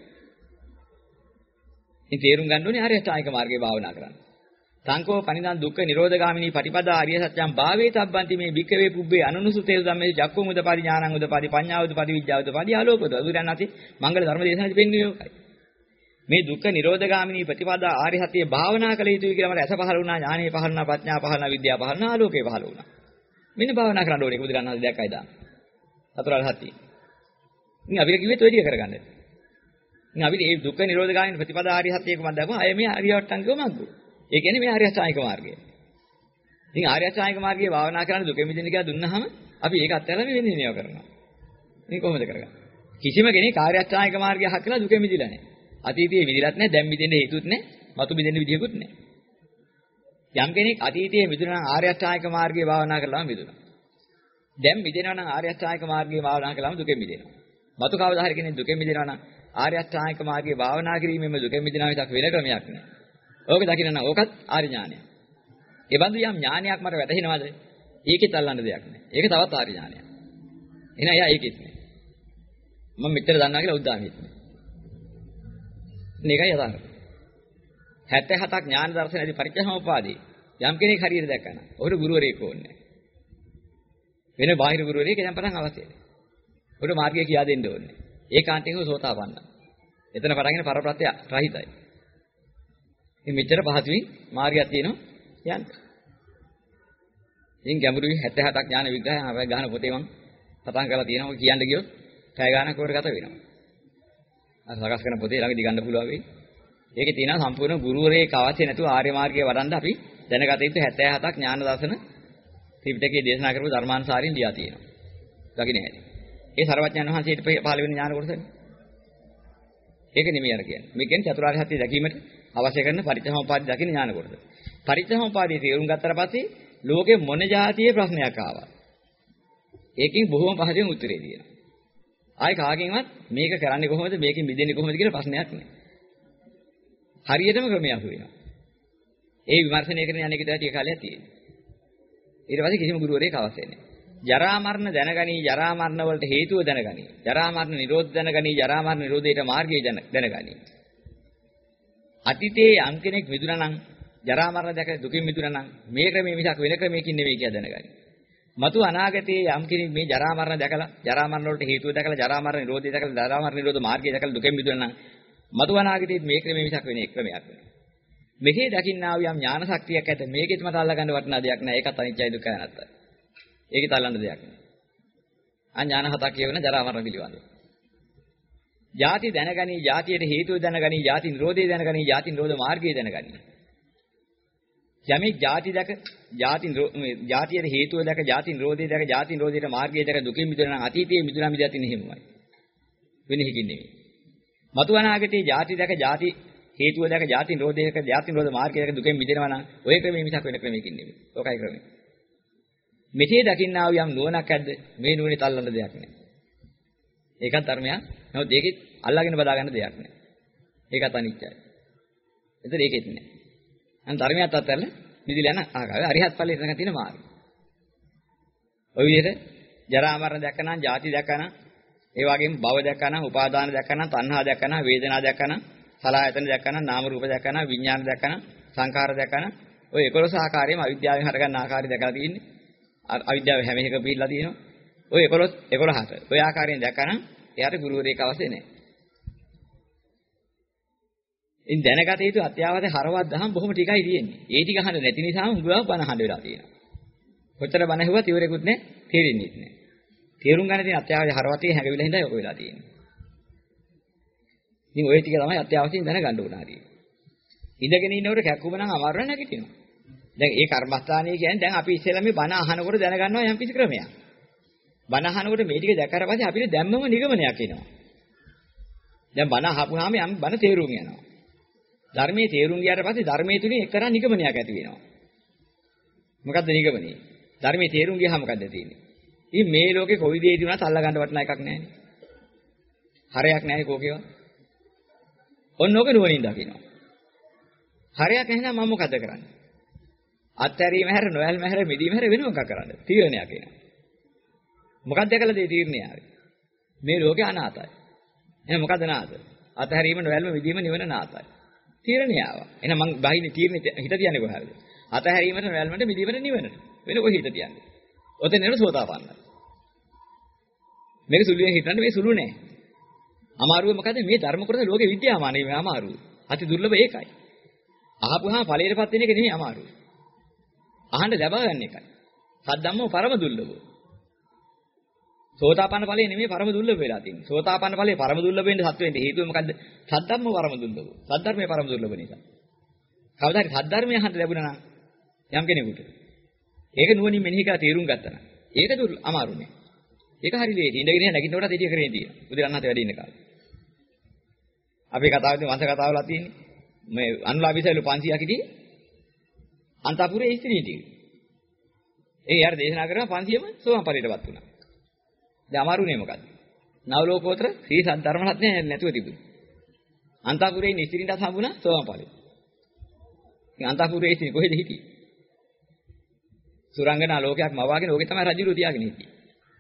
ඉතින් තේරුම් ගන්න ඕනේ ආර්ය අෂ්ටාංගික මාර්ගය භාවනා කරන්න. සංකෝ පනිදාන දුක්ඛ නිරෝධගාමිනී පටිපදා ආර්ය සත්‍යං භාවේ තබ්බන්ති මේ භික්ඛවේ පුබ්බේ අනුනුසුතේ ධම්මේ චක්කුම් උදපාදි ඥානං උදපාදි පඤ්ඤා උදපාදි විද්‍යාව උදපාදි ආලෝකද අදුරයන් නැති මංගල ධර්ම දේශනාවේ පෙන්වන්නේ ඔකයි. මේ දුක්ඛ නිරෝධගාමිනී ප්‍රතිපදා ආර්ය සත්‍ය භාවනා කළ යුතුයි කියලා මට ඇස පහළ වුණා, ඥානෙ පහළ වුණා, ප්‍රඥා පහළ වුණා, විද්‍යාව පහළ වුණා, ආලෝකේ පහළ වුණා. මෙන්න භාවනා කරන්න ඕනේ බුදුරණන් වහන්සේ දැක්කයි දාන්න. සතරාල් සත්‍ය. ඉතින් අපිට කිව්වෙත් ඔය ටික කරගන්න. ඉතින් අපිට මේ දුක්ඛ නිරෝධගාමිනී ප්‍රතිපදා ආර්ය සත්‍යයක මම දැක්කම අය මේ ආර්ය වට්ටංගික මග්ගෝ. ඒ කියන්නේ මේ ආර්ය අෂ්ටාංගික මාර්ගය. ඉතින් ආර්ය අෂ්ටාංගික මාර්ගයේ භාවනා කරන දුක මිදෙන්න කියලා දුන්නාම අපි ඒක අත්හැරලා මේ වෙන්නේ නේව කරනවා. ඉතින් කොහොමද කරගන්නේ? කිසිම කෙනෙක් ආර්ය අෂ්ටාංගික මාර්ගය හක්කලා දුක මිදිලා නැහැ. අතීතයේ මිදිලත් නැහැ, දැන් මිදෙන්න හේතුත් නැහැ, මතු මිදෙන්න විදියකුත් නැහැ. යම් කෙනෙක් අතීතයේ මිදුණා නම් ආර්ය අෂ්ටාංගික මාර්ගයේ භාවනා කරලාම මිදුණා. දැන් මිදෙනවා නම් ආර්ය අෂ්ටාංගික මාර්ගයේ භාවනා කළාම දුකෙන් මිදෙනවා. මතු කවදා හරි කෙනෙක් දුකෙන් මිදෙනවා නම් ආර්ය අෂ්ටාංගික මාර්ගයේ භාවනා කිරීමෙන්ම දුකෙන් මිදෙනවා විතක් වෙන ක්‍රමයක් නැහැ. ඕක දකින්න නම් ඕකත් ආර්ය ඥානය. ඒ බඳු යම් ඥානයක් මට වැටහෙනවද? ඒකෙත් අල්ලන්න දෙයක් නැහැ. ඒක තවත් ආර්ය ඥානයක්. එහෙනම් එයා ඒකෙත් නැහැ. මම මෙච්චර දන්නවා කියලා උද්දාමෙත් නැහැ. මේකයි යථාර්ථය. හැත්තෑ හතක් ඥාන දර්ශන ඇති පරිච්ඡේසමුපාදේ යම් කෙනෙක් හරියට දැක්කම ඔහුට ගුරුවරයෙක් ඕනේ නැහැ. වෙන බාහිර ගුරුවරයෙක් දැන් පටන් අවශ්‍යයි. ඔහුට මාර්ගය කියා දෙන්න ඕනේ. ඒකාන්තයෙන්ම සෝතාපන්න. එතන පටන්ගෙන පරප්‍රත්‍ය රහිතයි. ඉතින් මෙච්චර පහසුවෙන් මාර්ගයක් තියෙනවා යන්න. ඉතින් ගැඹුරුයි හැත්තෑ හතක් ඥාන විග්‍රහය අපේ ගහන පොතේ මම සටහන් කරලා තියෙනවා. කියන්න ගියොත් පැය ගානක් උඩ ගත වෙනවා. අර සකස් කරන පොතේ ළඟ දිගන්න පුළුවන් වෙයි. ඒකේ තියෙනවා සම්පූර්ණ ගුරුවරයෙක් අවශ්‍ය නැතුව ආර්ය මාර්ගය වඩන්න අපි දැනගත යුතු හැත්තෑ හතක් ඥාන දර්ශන ත්‍රිපිටකයේ දේශනා කරපු ධර්මානුසාරින් ලියා තියෙනවා. දකින්න හැටි. ඒ සර්වඥයන් වහන්සේට පහළ වෙන ඥාන කොටසනේ. ඒක නෙමෙයි අර කියන්නේ. මේ කියන්නේ චතුරාර්ය සත්‍ය දැකීමට අවශ්‍ය කරන පරිච්ඡේසමුපාදි දකින්න ඥාන කොටස. පරිච්ඡේසමුපාදයේ තේරුම් ගත්තට පස්සේ ලෝකේ මොන જાතියේ ප්‍රශ්නයක් ආවා. ඒකෙන් බොහොම පහසුවෙන් උත්තරේ දෙනවා. ආයි කාගෙන්වත් මේක කරන්නේ කොහොමද, මේකෙන් මිදෙන්නේ කොහොමද කියලා ප්‍රශ්නයක් නෑ. හරියටම ක්‍රමයක් වෙනවා. ඒ විමර්ශනය කරන යන්නේ කිතර ටික කාලයක් තියෙනවා. ඊට පස්සේ කිසිම ගුරුවරයෙක් අවශ්‍ය නැහැ. ජරා මරණ දැනගනි, ජරා මරණ වලට හේතුව දැනගනි. ජරා මරණ නිරෝධ දැනගනි, ජරා මරණ නිරෝධයට මාර්ගය දැනගනි. අතීතයේ යම් කෙනෙක් මිදුණා නම්, ජරා මරණ දැක දුකින් මිදුණා නම් මේ ක්‍රමයේ මිසක් වෙන ක්‍රමයකින් නෙවෙයි කියලා දැනගනි. මතු අනාගතයේ යම් කෙනෙක් මේ ජරා මරණ දැකලා, ජරා මරණ වලට හේතුව දැකලා, ජරා මරණ නිරෝධය දැකලා, ජරා මරණ නිරෝධ මාර්ගය දැකලා දුකෙන් මිදුණා නම් මතු අනාගතයේ මේ ක්‍රමයේ මිසක් වෙන ක්‍රමයක් නෙවෙයි. මෙහි දකින්නා වූ යම් ඥාන ශක්තියක් ඇත. මේකෙත් මට අල්ලා ගන්න වටිනා දෙයක් නෑ. ඒකත් අනිත්‍යයි දුක්ඛයි අනාත්තයි. ඒකෙත් අල්ලන්න දෙයක් නෑ. ආ ඥාන හතක් කියවෙන ජරා මරණ පිළිබඳව. ජාති දැනගනි, ජාතියට හේතුව දැනගනි, ජාති නිරෝධය දැනගනි, ජාති නිරෝධ මාර්ගය දැනගනි. යමෙක් ජාති දැක, ජාති ජාතියට හේතුව දැක, ජාති නිරෝධය දැක, ජාති නිරෝධයට මාර්ගය දැක දුකින් මිදුණා නම් අතීතයේ මිදුණා මිදලා තියෙන හිමයි. වෙන එකකින් නෙවෙයි. මතු අනාගතයේ ජාති දැක, ජාති හේතුව දැක ජාති නිරෝධයක ජාති නිරෝධ මාර්ගයක දුකෙන් මිදෙනවා නම් ඔය ක්‍රමෙ මිසක් වෙන ක්‍රමයකින් නෙමෙයි. ඔකයි ක්‍රමය. මෙසේ දකින්නා වූ යම් නුවණක් ඇද්ද මේ නුවණේ තල්ලන්න දෙයක් නෑ. ඒකත් ධර්මයක්. නමුත් ඒකෙත් අල්ලාගෙන බදා ගන්න දෙයක් නෑ. ඒකත් අනිත්‍යයි. ඒතර ඒකෙත් නෑ. අන් ධර්මයක් අත්හැරලා නිදිලා යන ආකාරය අරිහත් ඵලයේ ඉඳන් තියෙන මාර්ගය. ඔය විදිහට ජරා මරණ දැක්කනම්, ජාති දැක්කනම්, ඒ වගේම භව දැක්කනම්, උපාදාන දැක්කනම්, තණ්හා දැක්කනම්, වේදනා දැක්කනම්, සලආයතන දැක්කනම්, නාම රූප දැක්කනම්, විඥාන දැක්කනම්, සංඛාර දැක්කනම්, ඔය එකොළොස් ආකාරයෙන්ම අවිද්‍යාවෙන් හටගන්න ආකාරය දැකලා තියෙන්නේ. අවිද්‍යාව හැම එකක පිළිලා තියෙනවා. ඔය එකොළොස් එකොළහට. ඔය ආකාරයෙන් දැක්කනම් එයාට ගුරුවරයෙක් අවශ්‍ය නැහැ. ඉන් දැනගත යුතු අත්‍යවශ්‍ය හරවත් දහම් බොහොම ටිකයි තියෙන්නේ. ඒ ටික අහන්න නැති නිසාම උගාව බණ අහන්න වෙලා තියෙනවා. කොච්චර බණ ඇහුවත් ඉවරෙකුත් නැහැ, තේරෙන්නේ නැහැ. තේරුම් ගන්න තියෙන අත්‍යවශ්‍ය හරවතේ හැඟවිලා හින්දා ඔක වෙලා තියෙන්නේ. ඉතින් ওই ටික තමයි අත්‍යවශ්‍යයෙන් දැනගන්න ඕන හරිය. ඉඳගෙන ඉන්නකොට කැක්කුම නම් අමාරු නැගිටිනවා. දැන් ඒ කර්මස්ථානයේ කියන්නේ දැන් අපි ඉස්සෙල්ලා මේ බණ අහනකොට දැනගන්නවා යම් කිසි ක්‍රමයක්. බණ අහනකොට මේ ටික දැක්කට පස්සේ අපිට දැම්මම නිගමනයක් එනවා. දැන් බණ අහපුවාම යම් බණ තේරුම් යනවා. ධර්මයේ තේරුම් ගියාට පස්සේ ධර්මයේ තුලින් එක්තරා නිගමනයක් ඇති වෙනවා. මොකද්ද නිගමනේ? ධර්මයේ තේරුම් ගියාම මොකද්ද තියෙන්නේ? ඉතින් මේ ලෝකේ කොයි දෙයකින් වුණත් අල්ලා ගන්න වටන එකක් නැහැ. හරයක් නැහැ කෝකේවා. ඔන්නෝක නුවණින් දකිනවා. හරයක් නැත්නම් මම මොකද කරන්නේ? අත්හැරීම හැර නොයල්ම හැර මිදීම හැර වෙන මොකක් කරන්නද? තීරණයක් එනවා. මොකක්ද දැකලා දේ තීරණය ආවේ? මේ ලෝකේ අනාතයි. එහෙනම් මොකද නාත? අත්හැරීම නොයල්ම මිදීම නිවන නාතයි. තීරණය ආවා. එහෙනම් මං බහින්නේ තීරණෙ හිත තියන්නේ කොහේද? අත්හැරීමට නොයල්මට මිදීමට නිවනට. වෙන කොහේ හිත තියන්නේ? ඔතන නෙවෙයි සෝතාපන්නයි. මේක සුළුවෙන් හිතන්නේ මේ සුළු නෑ. අමාරුව මොකද? මේ ධර්ම කොටස ලෝකේ විද්‍යාමාන නෙවෙයි අමාරුව. අති දුර්ලභ ඒකයි. අහපුවාම ඵලයටපත් වෙන එක නෙවෙයි අමාරුව. අහන්න ලැබා ගන්න එකයි. සද්දම්මෝ පරම දුර්ලභෝ. සෝතාපන්න ඵලයේ නෙමෙයි පරම දුර්ලභ වෙලා තියෙන්නේ. සෝතාපන්න ඵලයේ පරම දුර්ලභ වෙන්න සත්ව වෙන්න හේතුව මොකද්ද? සද්දම්මෝ පරම දුර්ලභෝ. සද්ධර්මයේ පරම දුර්ලභ නිසා. කවදා හරි සද්ධර්මය අහන්න ලැබුණා නම් යම් කෙනෙකුට ඒක නුවණින් මෙනෙහි කරලා තේරුම් ගත්තා නම් ඒක දුර අමාරු නෑ. ඒක හරි ලේසි. ඉඳගෙන ඉන්න නැගිටිනකොටත් ඒක කරේ තියෙනවා. බුදුරණන්හත් වැඩි ඉන්න කාලේ. අපේ කතාවේදී වංශ කතාවලා තියෙන්නේ මේ අනුලාභීසලු පන්සියයක් හිටියේ අන්තපුරේ ස්ත්‍රී ටික. ඒ යාර දේශනා කරා පන්සියම සෝවාන් ඵලයටපත් වුණා. දැන් අමාරුනේ මොකද්ද? නව ලෝකෝත්තර ශ්‍රී සද්ධර්ම රත්නය නැතුව තිබුණා. අන්තපුරේ ඉන්න ස්ත්‍රීන්ට හම්බුණා සෝවාන් ඵලෙ. ඉතින් අන්තපුරේ ස්ත්‍රී කොහෙද හිටියේ? සුරංගනා ලෝකයක් මවාගෙන ඕකේ තමයි රජුරු තියාගෙන හිටියේ.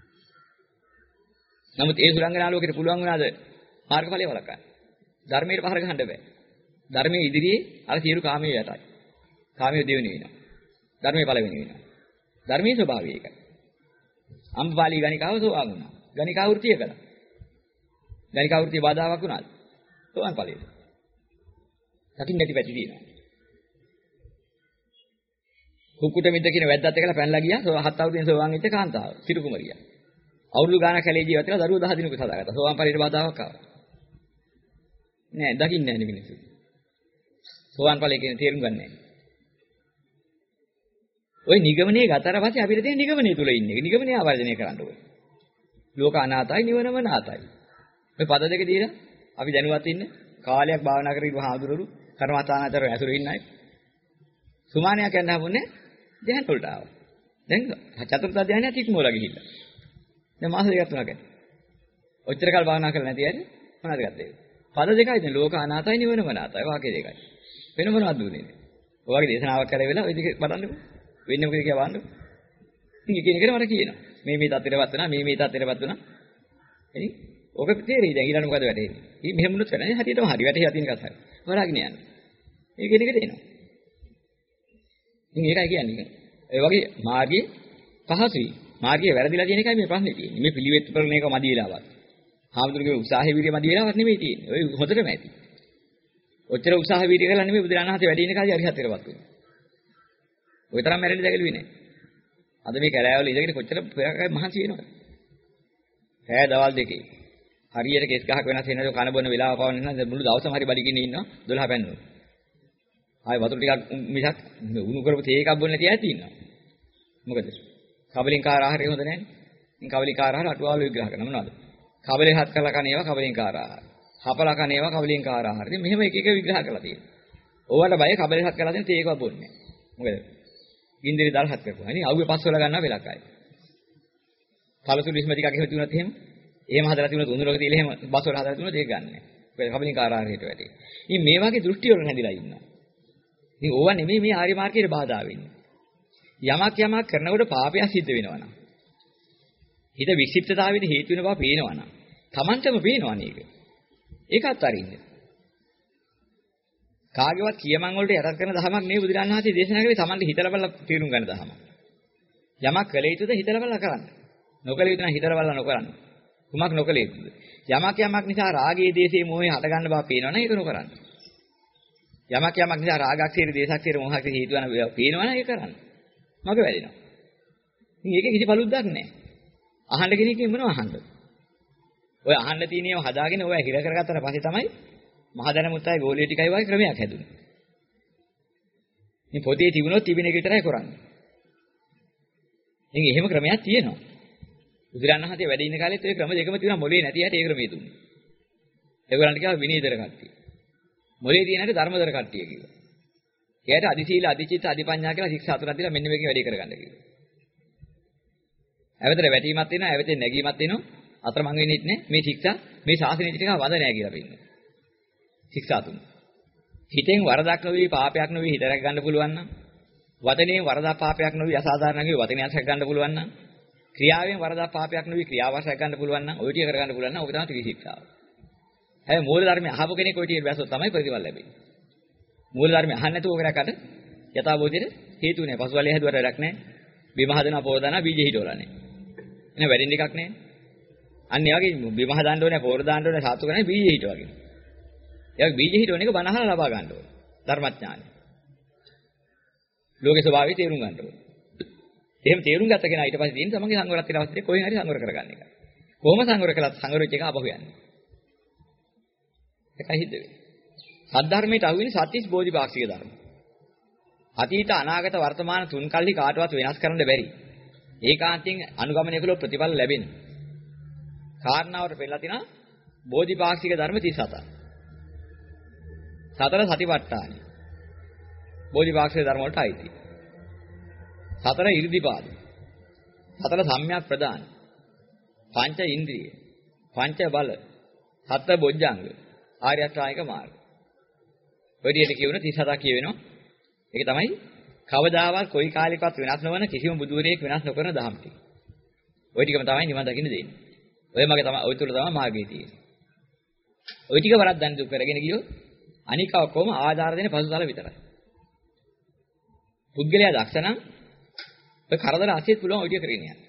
නමුත් ඒ සුරංගනා ලෝකෙට පුළුවන් වුණාද මාර්ගඵලය වළක්වන්න? ධර්මයට පහර ගහන්න බෑ. ධර්මයේ ඉදිරියේ අර සියලු කාමයේ යටයි. කාමයේ දෙවෙනි වෙනවා. ධර්මයේ පළවෙනි වෙනවා. ධර්මයේ ස්වභාවය ඒකයි. අම්පාලි ගණිකාව සෝවාන් වුණා. ගණිකා වෘත්තිය කළා. ගණිකා වෘත්තිය බාධාවක් වුණාද? සෝවාන් ඵලයට. දකින්න නැති පැති තියෙනවා. කුකුට මිද්ද කියන වැද්දත් එක්කලා පැනලා ගියා. හත් අවුරුද්දෙන් සෝවාන් වෙච්ච කාන්තාව. සිටු කුමරිය. අවුරුදු ගානක් කැලේ ජීවත් වෙලා දරුවෝ දහ දිනක සදාගත්තා. සෝවාන් ඵලයට බාධාවක් ආවා. නෑ දකින්නේ නැහැ නේ මිනිස්සු. සෝවාන් ඵලය කියන තේරුම් ගන්න නැහැ. ওই නිගමනයේ ගතර පස්සේ අපිට තියෙන නිගමනයේ තුල ඉන්නේ. නිගමනය ආවර්ජනය කරන්න ඕනේ. ලෝක අනාතයි නිවනම නාතයි. මේ පද දෙක දීලා අපි දැනුවත් ඉන්න කාලයක් භාවනා කරගෙන ඉව හාමුදුරුවෝ කර්මතානාතර ඇසුරු ඉන්නයි. සුමානයක් යන්න හම්බුනේ ධ්‍යාන වලට ආවා. දැන් චතුර්ථ ධ්‍යානයත් ඉක්මවලා ගිහිල්ලා. දැන් මාස දෙකක් තුනක් යනවා. ඔච්චර කාල භාවනා කරලා නැති ඇයි මොනවද ගත්තේ? පද දෙකයි දැන් ලෝක අනාතයි නිවනම නාතයි වාක්‍ය දෙකයි. වෙන මොනවද දුන්නේ? ඔය වගේ දේශනාවක් කරලා වෙලා ওই දෙක බලන්නකෝ. වෙන්නේ මොකද කියලා බලන්න. ඉතින් එකින් එකට මට කියනවා. මේ මේ තත්ත්වයටපත් වෙනවා මේ මේ තත්ත්වයටපත් වෙනවා. එනි ඔක තේරෙයි දැන් ඊළඟ මොකද වැටෙන්නේ? ඉතින් මෙහෙම වුණොත් වැඩන්නේ හරියටම හරි වැටේ යතින කතාව. හොරාගෙන යන්නේ. මේක එන එක දෙනවා. ඉතින් ඒකයි කියන්නේ. ඒ වගේ මාර්ගයේ පහසුයි. මාර්ගයේ වැරදිලා තියෙන එකයි මේ ප්‍රශ්නේ තියෙන්නේ. මේ පිළිවෙත් කරන එක මදි වෙලාවක්. හාමුදුරුවෝ උත්සාහය විදිය මදි වෙලාවක් නෙමෙයි තියෙන්නේ. ඔය හොඳටම ඇති. ඔච්චර උත්සාහ විදිය කරලා නෙමෙයි බුදුරණාහි වැඩි ඉන්න කාලේ හරි හතරවත් වෙනවා. ඔය තරම් මැරෙන්න දැකලුවේ නැහැ. අද මේ කැලෑවල ඉඳගෙන කොච්චර මහන්සි වෙනවද? රෑ දවල් දෙකේ. හරියට කෙස් ගහක් වෙනස් වෙනද කන බොන වෙලාව පවන්න නැහැ. මුළු දවසම හරි බඩගින්නේ ඉන්නවා. දොළහ පැන්නු. ආයෙ වතුර ටිකක් මිසක් උණු කරපු තේ එකක් බොන්න නැති ඇති ඉන්නවා. මොකද? කබලින්කාර ආහාරය හොඳ නැහැ. ඉතින් කබලින්කාර ආහාර අටුවාවල විග්‍රහ කරනවා මොනවද? කබලේ හත් කළා කන ඒවා කබලින්කාර ආහාර. හපලා කන ඒවා කබලින්කාර ආහාර. ඉතින් මෙහෙම එක එක විග්‍රහ කරලා තියෙනවා. ඕවට බය කබලෙහත් කරලා තියෙන තේ එකව බොන්නේ. මොකද? ගින්දරේ දාලා හත් කරපුවා. ඉතින් අවුවේ පස් වල ගන්නවා වෙලක් ආයි. කලසුළු ඉස්ම ටිකක් එහෙම තිබුණත් එහෙම. එහෙම හදලා තිබුණත් උඳුරක තියලා එහෙම බස් වල හදලා තිබුණත් ඒක ගන්න නැහැ. මොකද කබලින්කාර ආහාරයට වැටේ. ඉතින් මේ වගේ දෘෂ්ටි වල නැදිලා ඉන්නවා. ඉතින් ඕවා නෙමෙයි මේ ආර්ය මාර්ගයේ බාධා වෙන්නේ. යමක් යමක් කරනකොට පාපයක් සිද්ධ වෙනවා නම් හිත වික්ෂිප්තතාවයට හේතු වෙන බව පේනවා නම් Tamanටම පේනවා නේද? ඒකත් අරින්න. කාගේවත් කියමන් වලට යටත් කරන දහමක් නෙවෙයි බුදුරජාණන් වහන්සේ දේශනා කළේ Tamanට හිතලා බලලා තේරුම් ගන්න දහම. යමක් කළ යුතුද හිතලා බලලා කරන්න. නොකළ යුතු නම් හිතලා බලලා නොකරන්න. කුමක් නොකළ යුතුද? යමක් යමක් නිසා රාගයේ දේශේ මොහේ හට ගන්න බව පේනවනම් ඒක නොකරන්න. යමක් යමක් නිසා රාගක්ෂේර දේශක්ෂේර මොහක්ෂේර හේතු වෙන පේනවනම් ඒක කරන්න. මග වැඩිනවා. ඉතින් ඒකේ කිසි බලුද්දක් නැහැ. අහන්න කෙනෙක්ගෙන් මොනව අහන්නද? ඔය අහන්න තියෙන ඒවා හදාගෙන ඔය හිර කරගත්තට පස්සේ තමයි මහදැන මුත්තයි ගෝලිය ටිකයි වගේ ක්‍රමයක් හැදුනේ. මේ පොතේ තිබුණොත් තිබෙන එක විතරයි කරන්නේ. ඉතින් එහෙම ක්‍රමයක් තියෙනවා. බුදුරණන් හතේ වැඩ ඉන්න කාලෙත් ඔය ක්‍රම දෙකම තිබුණා මොලේ නැති හැටි ඒ ක්‍රමයේ දුන්නේ. ඒගොල්ලන්ට කියවා විනීතර කට්ටිය. මොලේ තියෙන හැටි ධර්මදර කට්ටිය කිව්වා. එයාට අදිශීල අදිචිත්ත අදිපඤ්ඤා කියලා ශික්ෂා හතරක් දීලා මෙන්න මේකේ වැඩේ කරගන්න කිව්වා. ඇවතර වැටීමක් තියෙනවා, ඇවතේ නැගීමක් තියෙනවා. අතරමං වෙන්නේත් නැහැ. මේ ශික්ෂා මේ ශාසනයේ ටික වද නැහැ කියලා පෙන්නනවා. ශික්ෂා තුන. හිතෙන් වරදක් නොවි පාපයක් නොවි හිත රැක ගන්න පුළුවන් නම්, වචනයෙන් වරදක් පාපයක් නොවි අසාධාරණ නොවි වචනයක් රැක ගන්න පුළුවන් නම්, ක්‍රියාවෙන් වරදක් පාපයක් නොවි ක්‍රියාවක් රැක ගන්න පුළුවන් නම්, ඔය ටික කර ගන්න පුළුවන් නම් ඔක තමයි ත්‍රිශික්ෂාව. හැබැයි මූල ධර්මය අහපු කෙනෙක් ඔය ටික බැසොත් තමයි ප්‍රතිඵල ලැබෙන්නේ. මූල ධර්මය අහන්න නැතුව ඔක රැකට යථාබෝධයට හේතු නැහැ. පසුවලිය හැදුවට වැඩක් නැහැ. බිම හදනවා පොරදානවා බීජ හිටවලා නැහැ. එන වැඩින් එකක් නැහැ. අන්න ඒ වගේ බිම හදන්න ඕනේ පොර දාන්න ඕනේ සාතු කරන්නේ බීජ හිටවගෙන. ඒ වගේ බීජ හිටවන එක බනහලා ලබා ගන්න ඕනේ. ධර්මඥානෙ. ලෝකේ ස්වභාවය තේරුම් ගන්න ඕනේ. එහෙම තේරුම් ගත්ත කෙනා ඊට පස්සේ තියෙන තමන්ගේ සංවරත් වෙන අවස්ථේ කොහෙන් හරි සංවර කරගන්න එක. කොහොම සංවර කළත් සංවර වෙච්ච එක ආපහු යන්නේ. ඒකයි හිත වෙන්නේ. සද්ධර්මයට අහුවෙන්නේ සත්‍තිස් බෝධිපාක්ෂික ධර්ම. අතීත අනාගත වර්තමාන තුන් කල්හි කාටවත් වෙනස් කරන්න බැරි. ඒකාන්තයෙන් අනුගමනය කළොත් ප්‍රතිඵල ලැබෙන. කාරණාවට පෙන්නලා තිනා බෝධිපාක්ෂික ධර්ම තිස් හතක්. සතර සතිපට්ඨාන. බෝධිපාක්ෂික ධර්ම වලට අයිති. සතර ඉර්ධිපාද. සතර සම්‍යක් ප්‍රදාන. පංච ඉන්ද්‍රිය. පංච බල. සත බොජ්ජංග. ආර්ය අෂ්ටාංගික මාර්ග. ඔය විදිහට කියවන තිස් හතක් කියවෙනවා. ඒක තමයි කවදාවත් කොයි කාලයකවත් වෙනස් නොවන කිසිම බුදුවරයෙක් වෙනස් නොකරන දහම් ටික. ওই ටිකම තමයි නිවන් දකින්න දෙන්නේ. ඔය මගේ තමයි ඔය තුල තමයි මාර්ගය තියෙන්නේ. ওই ටික වරද්දන්න දුක් කරගෙන ගියොත් අනික ඔක්කොම ආධාර දෙන පසුතල විතරයි. පුද්ගලයා දක්ෂ නම් ඔය කරදර ඇසියත් පුළුවන් ඔය ටික කරගෙන යන්න.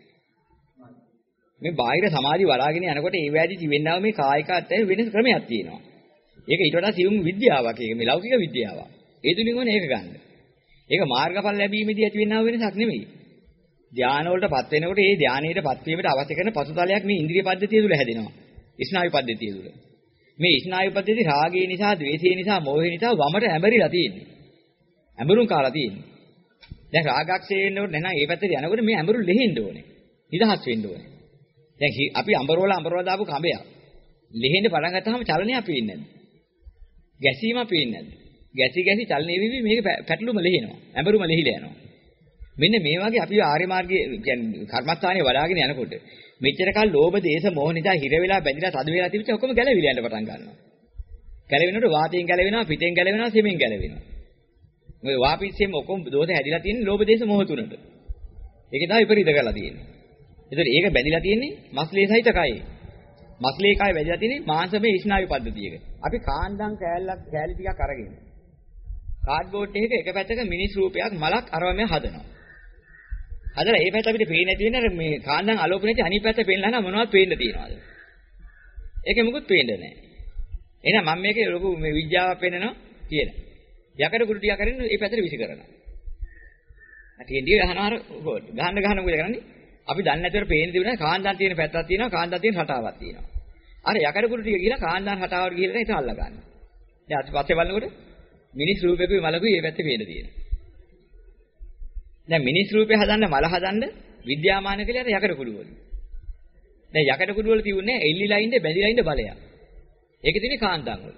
මේ බාහිර සමාධි වඩාගෙන යනකොට ඒ වෑදි ජීවෙන්නව මේ කායික අත්ය වෙනස් ක්‍රමයක් තියෙනවා. ඒක ඊට වඩා සියුම් විද්‍යාවක්. ඒක මේ ලෞකික විද්‍යාවක්. ඒ තුලින් ඕනේ ඒක ගන්න. ඒක මාර්ගඵල ලැබීමේදී ඇති වෙනව වෙනසක් නෙමෙයි. ධානය වලටපත් වෙනකොට ඒ ධානයටපත් වීමට අවශ්‍ය කරන පසුතලයක් මේ ඉන්ද්‍රිය පද්ධතිය තුල හැදෙනවා. ස්නායු පද්ධතිය තුල. මේ ස්නායු පද්ධතිය රාගය නිසා, ද්වේෂය නිසා, මෝහය නිසා වමට ඇඹරිලා තියෙන්නේ. ඇඹරුම් කාලා තියෙන්නේ. දැන් රාගක්ෂේ වෙනකොට නැත්නම් ඒ පැත්තට යනකොට මේ ඇඹරු ලෙහෙන්න ඕනේ. නිදහස් වෙන්න ඕනේ. දැන් අපි අඹරවල අඹරවල දාපු කඹයක්. ලෙහෙන්න පටන් ගත්තාම චලනයක් පේන්නේ නැද්ද? ගැසීමක් පේන්නේ නැද්ද? ගැසි ගැසි චලනය වෙවි මේක පැටලුම ලෙහෙනවා. ඇඹරුම ලෙහිලා යනවා. මෙන්න මේ වගේ අපි ආර්ය මාර්ගයේ කියන්නේ කර්මස්ථානයේ වඩාගෙන යනකොට මෙච්චර කල් ලෝභ දේශ මොහ නිසා හිර වෙලා බැඳිලා තද වෙලා තිබිච්ච ඔක්කොම ගැලවිලා යන්න පටන් ගන්නවා. ගැලවෙනකොට වාතයෙන් ගැලවෙනවා, පිටෙන් ගැලවෙනවා, සෙමෙන් ගැලවෙනවා. මේ වාපිස්සෙම ඔක්කොම දෝෂ හැදිලා තියෙන්නේ ලෝභ දේශ මොහ තුනට. ඒක තමයි විපරීත කරලා තියෙන්නේ. ඒතර ඒක බැඳිලා තියෙන්නේ මස්ලේ සහිත කයේ. මස්ලේ කය බැඳිලා තියෙන්නේ මාංශමය ස්නායු පද්ධතියක. අපි කාණ්ඩම් කෑල්ලක් කෑලි ටිකක් අරගෙන කාඩ්බෝඩ් එකක එක පැත්තක මිනිස් රූපයක් මලක් අරවම හදනවා. හදලා ඒ පැත්ත අපිට පේන්නේ නැති වෙන මේ කාණ්ඩම් අලෝප නැති අනිත් පැත්ත පේන්න නම් මොනවද පේන්න තියනවාද? ඒකේ මොකුත් පේන්නේ නැහැ. එහෙනම් මම මේකේ ලොකු මේ විද්‍යාවක් පෙන්නනවා කියන. යකඩ කුඩු ටිකක් අරින්න ඒ පැත්තට විසි කරනවා. ඇටිෙන්දී ගහනවා ගහන්න ගහන්න මොකද කරන්නේ? අපි දන්නේ නැතිවට පේන්නේ තිබුණා කාණ්ඩම් තියෙන පැත්තක් තියෙනවා කාණ්ඩම් තියෙන රටාවක් තියෙනවා. අර යකඩ කුඩු ටික ගිහලා කාණ්ඩම් රටාවට ගිහලා ඉතින් අල්ල ගන්නවා. දැන් පස්සේ බලනකොට මිනිස් රූපෙකුයි මලකුයි මේ පැත්තේ පේන්න තියෙනවා. දැන් මිනිස් රූපේ හදන්න මල හදන්න විද්‍යාමාන කියලා අර යකඩ කුඩු වල. දැන් යකඩ කුඩු වල තියුනේ එල්ලිලා ඉන්නේ බැඳිලා ඉන්න බලයක්. ඒකේ තියෙන්නේ කාන්දම් වල.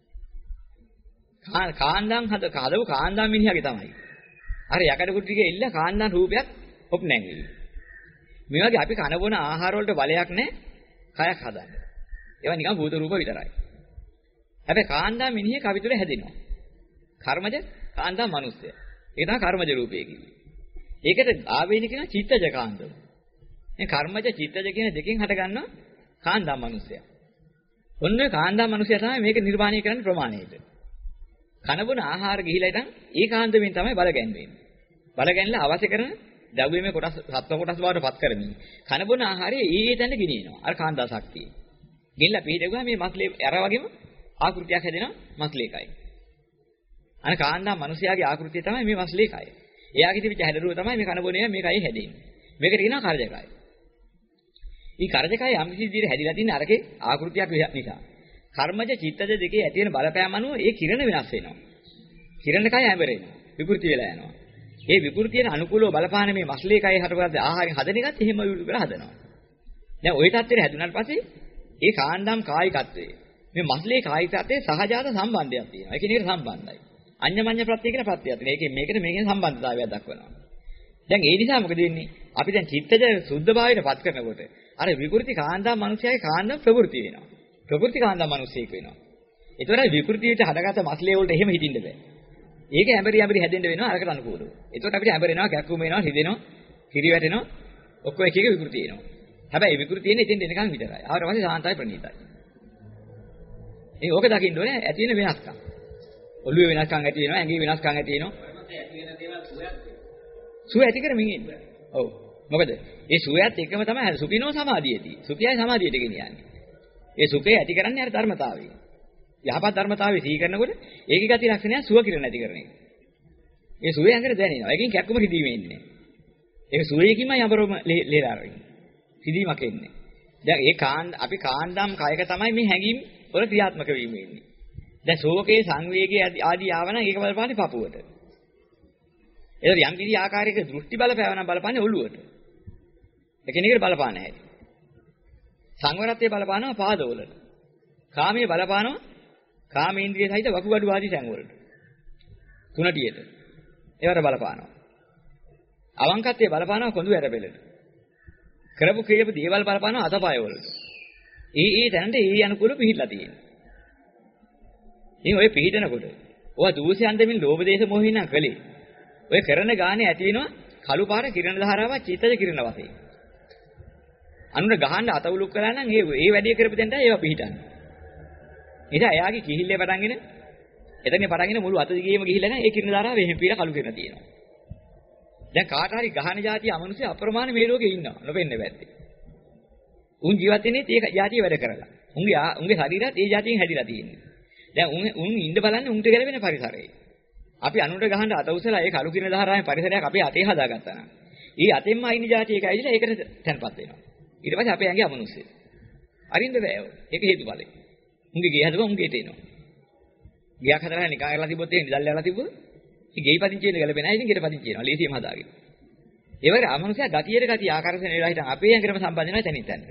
කාන්දම් හද කදව කාන්දම් මිනිහාගේ තමයි. අර යකඩ කුට්ටිගේ ඉල්ල කාන්දම් රූපයක් ඔප් නැංගිලි. මේ වගේ අපි කන බොන ආහාර වලට බලයක් නැහැ කයක් හදන්න. ඒවා නිකන් භූත රූප විතරයි. හැබැයි කාන්දම් මිනිහේ කවි තුල හැදෙනවා. කර්මජ කාන්දම් මිනිස්සය. ඒක තමයි කර්මජ රූපය කියන්නේ. ඒකට ආවේනික කියන චිත්තජ කාන්දම. මේ කර්මජ චිත්තජ කියන දෙකෙන් හට ගන්නවා කාන්දම් මිනිස්සය. ඔන්න කාන්දම් මිනිස්සය තමයි මේක නිර්මාණය කරන්න ප්‍රමාණයට. කනබුන ආහාර ගිහිලා ඉතින් ඒ කාන්දමෙන් තමයි බල ගැන්වෙන්නේ. බල ගැන්ලා අවශ්‍ය කරන ද්‍රව්‍යමය කොටස් සත්ව කොටස් බවට පත් කරමින් කනබුන ආහාරයේ ඒ ඒ තැන ගෙනියනවා. අර කාන්දා ශක්තිය. ගෙල්ලා පිටේගුවා මේ මස්ලේ අර වගේම ආකෘතියක් හැදෙනවා මස්ලේකයි. අර කාන්දා මිනිසයාගේ ආකෘතිය තමයි මේ මස්ලේකයි. එයාගේ තිබිච්ච හැඩරුව තමයි මේ කනබුනේ මේකයි හැදෙන්නේ. මේකට කියනවා කරජකය. මේ කරජකය යම් කිසි විදිහට හැදිලා තියෙන අරකේ ආකෘතියක් නිසා. කර්මජ චිත්තජ දෙකේ ඇති වෙන බලපෑම අනුව ඒ කිරණ වෙනස් වෙනවා. කිරණ කය හැඹරෙනවා. විකෘති වෙලා යනවා. ඒ විකෘතියට අනුකූලව බලපාන මේ මස්ලේ කය හටගත්ත ආහාරයෙන් හදන එකත් එහෙම විකෘති කරලා හදනවා. දැන් ওই තත්ත්වෙට හැදුනාට පස්සේ ඒ කාන්දම් කායිකත්වයේ මේ මස්ලේ කායිකත්වයේ සහජාත සම්බන්ධයක් තියෙනවා. ඒ කියන්නේ සම්බන්ධයි. අඤ්ඤමඤ්ඤ ප්‍රත්‍ය කියන ප්‍රත්‍යක් තියෙනවා. ඒකෙන් මේකට මේකෙන් සම්බන්ධතාවයක් දක්වනවා. දැන් ඒ නිසා මොකද වෙන්නේ? අපි දැන් චිත්තජ සුද්ධභාවයට පත් කරනකොට අර විකෘති කාන්දම් මිනිසයාගේ කාන්දම් ප්‍රවෘත්ති වෙනවා. ප්‍රකෘති කාන්දම් මිනිස්සෙක් වෙනවා. ඒතරයි විකෘතියට හදගත්ත මස්ලේ වලට එහෙම හිටින්න බෑ. ඒක හැඹරි හැඹරි හැදෙන්න වෙනවා අරකට අනුකූලව. ඒකට අපිට හැඹරෙනවා, කැක්කුම වෙනවා, හිදෙනවා, කිරි වැටෙනවා, ඔක්කොම එක එක විකෘති එනවා. හැබැයි විකෘති එන්නේ එතෙන් එනකන් විතරයි. ආවට පස්සේ සාන්තයි ප්‍රණීතයි. ඒ ඕක දකින්න ඕනේ ඇති වෙන වෙනස්කම්. ඔළුවේ වෙනස්කම් ඇති වෙනවා, ඇඟේ වෙනස්කම් ඇති වෙනවා. ඇති වෙන දේවල් සුවයක්. සුව ඇති කරමින් ඉන්න. ඔව්. මොකද? මේ සුවයත් එකම තමයි සුඛිනෝ සමාධියදී. සුඛයයි සමාධියට ගෙනියන්නේ. ඒ සුඛය ඇති කරන්නේ අර ධර්මතාවය. යහපත් ධර්මතාවය සිහි කරනකොට ඒකේ ගති ලක්ෂණය සුව කිරණ ඇති කරන එක. ඒ සුවේ ඇඟට දැනෙනවා. ඒකෙන් කැක්කම හිදීම එන්නේ. ඒක සුවේකින්මයි යබරම ලේලාරින්. හිදීමක් එන්නේ. දැන් ඒ කාන්ද අපි කාන්දම් කයක තමයි මේ හැඟීම් වල ක්‍රියාත්මක වීම එන්නේ. දැන් ශෝකයේ සංවේගයේ ආදී ආවනම් ඒක බලපාන්නේ පපුවට. ඒක යම් කිසි ආකාරයක දෘෂ්ටි බලපෑවනම් බලපාන්නේ ඔළුවට. එකිනෙකට බලපාන්නේ නැහැ. සංවරත්වයේ බලපානවා පාදවලට. කාමයේ බලපානවා කාමේන්ද්‍රිය සහිත වකුගඩු ආදී තැන් වලට. තුනටියට. ඒවට බලපානවා. අවංකත්වයේ බලපානවා කොඳු ඇරපෙළට. කරපු කියපු දේවල් බලපානවා අතපය වලට. ඒ ඒ තැනට ඒ අනුකූලව පිහිටලා තියෙනවා. ඉතින් ඔය පිහිටනකොට ඔය දූෂයන් දෙමින් ලෝභ දේශ මොහිනා කලේ. ඔය කරන ගානේ ඇති වෙනවා කළු පාර කිරණ ධාරාවක් චිත්තජ කිරණ වශයෙන්. අනුර ගහන්න අත උලුක් කරලා නම් ඒ ඒ වැඩේ කරපු දෙන්නට ඒවා පිහිටන්නේ. ඉතින් එයාගේ කිහිල්ලේ පටන්ගෙන එතනින් පටන්ගෙන මුළු අත දිගේම ගිහිල්ලා නම් ඒ කිරණ ධාරාව එහෙම පීලා කළු කිරණ තියෙනවා. දැන් කාට හරි ගහන જાතිය අමනුෂ්‍ය අප්‍රමාණ මේ ලෝකේ ඉන්නවා. නොපෙන්නේ පැත්තේ. උන් ජීවත් වෙන්නේ ඒ જાතිය වැඩ කරලා. උන්ගේ උන්ගේ ශරීරات ඒ જાතියෙන් හැදිලා තියෙන්නේ. දැන් උන් උන් ඉන්න බලන්නේ උන්ට ගැලපෙන පරිසරයේ. අපි අනුන්ට ගහන්න අත උසලා ඒ කළු කිරණ ධාරාවේ පරිසරයක් අපේ අතේ හදාගත්තා නම්. ඊ අතෙන්ම අයින් જાතිය එක ඇවිල්ලා ඒකට තැන්පත් වෙනවා. ඊට පස්සේ අපේ ඇඟේ අමනුෂ්‍ය. අරින්න බෑ ඔය. ඒක හේතුඵලයි. උන්ගේ ගේ හදුවා උන්ගේට එනවා. ගියක් හදලා නිකන් කරලා තිබ්බොත් ඒ නිදල් යලා තිබ්බොත් ඒ ගෙයි පදිංචි වෙන ගැලපෙන අය ඉතින් ගෙට පදිංචි වෙනවා. ලේසියෙම හදාගෙන. ඒ වගේ අමනුෂ්‍යයා ගතියට ගතිය ආකර්ෂණය වෙලා හිටන් අපේ ඇඟටම සම්බන්ධ වෙනවා තනින් තැනට.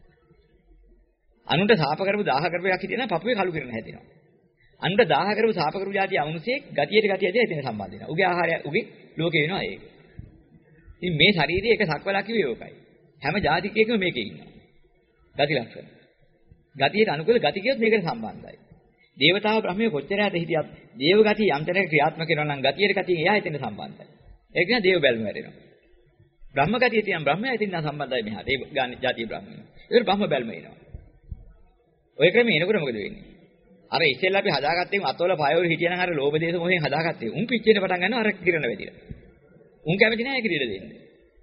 අනුන්ට සාප කරපු දාහ කරපු එකක් හිටියනම් පපුවේ කළු කිරණ හැදෙනවා. අනුන්ට දාහ කරපු සාප කරපු જાතිය අමනුෂ්‍යෙක් ගතියට ගතිය ඇදී එතන සම්බන්ධ වෙනවා. උගේ ආහාරය උගේ ලෝකේ වෙනවා ඒක. ඉතින් මේ ශරීරයේ එක සක්වලා කිව්වේ ඕකයි. හැම જાතිකයකම මේකේ ඉන්නවා. ගති ලක්ෂණ. ගතියට අනුකූල ගති කියොත් මේකට සම්බන්ධයි. දේවතාව බ්‍රහ්මයේ කොච්චර යට හිටියත් දේව ගතිය යම් තැනක ක්‍රියාත්මක වෙනවා නම් ගතියට ගතියෙන් එයා එතන සම්බන්ධයි. ඒක නේ දේව බැල්ම වැඩෙනවා. බ්‍රහ්ම ගතිය තියන් බ්‍රහ්මයා එතන සම්බන්ධයි මෙහාට. ඒ ගානේ જાතිය බ්‍රහ්මයා. ඒක බ්‍රහ්ම බැල්ම එනවා. ඔය ක්‍රමේ එනකොට මොකද වෙන්නේ? අර ඉස්සෙල්ලා අපි හදාගත්තේ අතවල පයවල හිටියනම් අර ලෝභ දේශ මොහෙන් හදාගත්තේ. උන් පිච්චෙන්න පටන් ගන්නවා අර කිරණ වැඩිලා. උන් කැමති නැහැ කිරිර දෙන්නේ.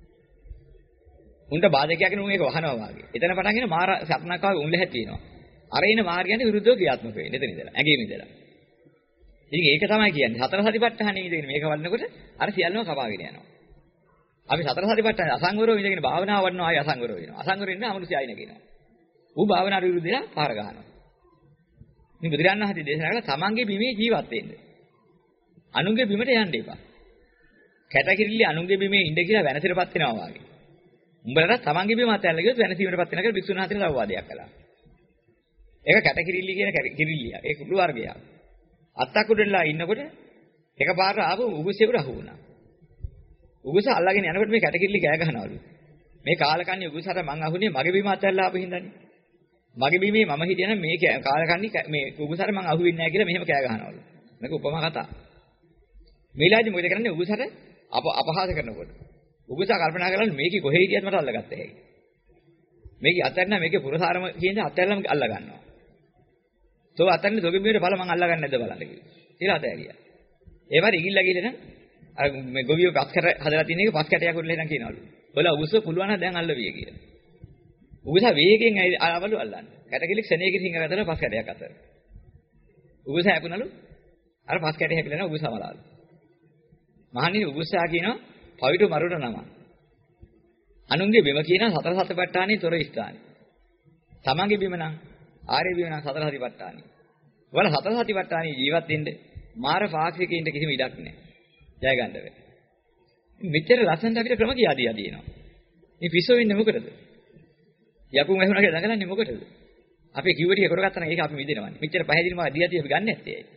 උන්ට බාධකයක් නේ උන් ඒක වහනවා වාගේ. එතන පටන්ගෙන මාර සප්නක් ආවේ උන් ලැහැත් තියෙනවා. අර ඉන මාර්ගයන්ට විරුද්ධව ක්‍රියාත්මක වෙන්නේ එතන ඉඳලා. ඇඟේම ඉඳලා. ඉතින් ඒක තමයි කියන්නේ. සතර සතිපට්ඨානෙ ඉඳගෙන මේක වඩනකොට අර සියල්ලම කපාගෙන යනවා. අපි සතර සතිපට්ඨාන අසංවරව ඉඳගෙන භාවනාව වඩනවා ආයි අසංවරව වෙනවා. අසංවර වෙන්න අමනුෂ්‍ය ආයි නැගෙනවා. ඌ භාවනාවට විරුද්ධලා පාර ගහනවා. මේ බුදුරජාණන් වහන්සේ දේශනා කළා තමන්ගේ බිමේ ජීවත් වෙන්න. අනුන්ගේ බිමට යන්න එපා. කැටකිරිලි අනුන්ගේ බිමේ ඉඳ කියලා වෙනසිරපත් වෙනවා වාගේ. උඹලට තමන්ගේ බිම අතහැරලා ගියොත් වෙනසීමටපත් වෙනවා කියලා භික්ෂුන් වහන්සේලා අවවාදයක් කළා. ඒක කැටකිරිල්ල කියන කිරිල්ලිය. ඒ කුඩු වර්ගයක්. අත්තක් උඩලා ඉන්නකොට එකපාරට ආපු උගුසෙකුට අහු වුණා. උගුස අල්ලගෙන යනකොට මේ කැටකිරිල්ල කෑ ගහනවලු. මේ කාලකන්ණි උගුසට මං අහුනේ මගේ බීම අතල්ලා ආපු හින්දානේ. මගේ බීමේ මම හිටියනම් මේ කාලකන්ණි මේ උගුසට මං අහුවෙන්නේ නැහැ කියලා මෙහෙම කෑ ගහනවලු. මේක උපමා කතා. මේලාදි මොකද කරන්නේ උගුසට අප අපහාස කරනකොට. උගුසා කල්පනා කරලා මේකේ කොහේ හිටියත් මට අල්ලගත්තා හැකි. මේකේ අතරින් මේකේ පුරසාරම කියන්නේ අතරින්ම අල්ල ගන්නවා. තෝ අතරින් දොගේ බිමේ බල මං අල්ලගන්නේ නැද්ද බලන්න කිව්වා. ඊළඟ අතෑරියා. ඒ වගේ ඉගිල්ලා ගිහලා නම් අර මේ ගොවියෝ පස් කැට හදලා තියෙන එක පස් කැටයක් උඩලා ඉඳන් කියනවලු. ඔල උගුස පුළුවන් නම් දැන් අල්ලවිය කියලා. උගුස වේගෙන් ආවලු අල්ලන්න. කැටකිලි ක්ෂණයකින් හිඟ ගතන පස් කැටයක් අතර. උගුස හැපුණලු අර පස් කැටේ හැපිලා උගුස වලාලු. මහන්නේ උගුසා කියනවා පවිතු මරුණ නම. අනුන්ගේ බිම කියන සතර සතිපට්ඨානේ තොර ස්ථානේ. තමන්ගේ බිම නම් ආර්ය බිම නම් සතර සතිපට්ඨානේ. වල සතර සතිපට්ඨානේ ජීවත් වෙන්න මාර පාක්ෂිකයින්ට කිසිම ඉඩක් නැහැ. ජය ගන්න බෑ. මෙච්චර ලස්සනට අපිට ක්‍රම කියා දියා තියෙනවා. මේ පිස්සෝ වෙන්නේ මොකටද? යකුන් වැහුණා කියලා දඟලන්නේ මොකටද? අපි කිව්ව ටික කරගත්තා නම් ඒක අපි මිදෙනවනේ. මෙච්චර පැහැදිලිම දියා තිය අපි ගන්න නැත්තේ ඇයි?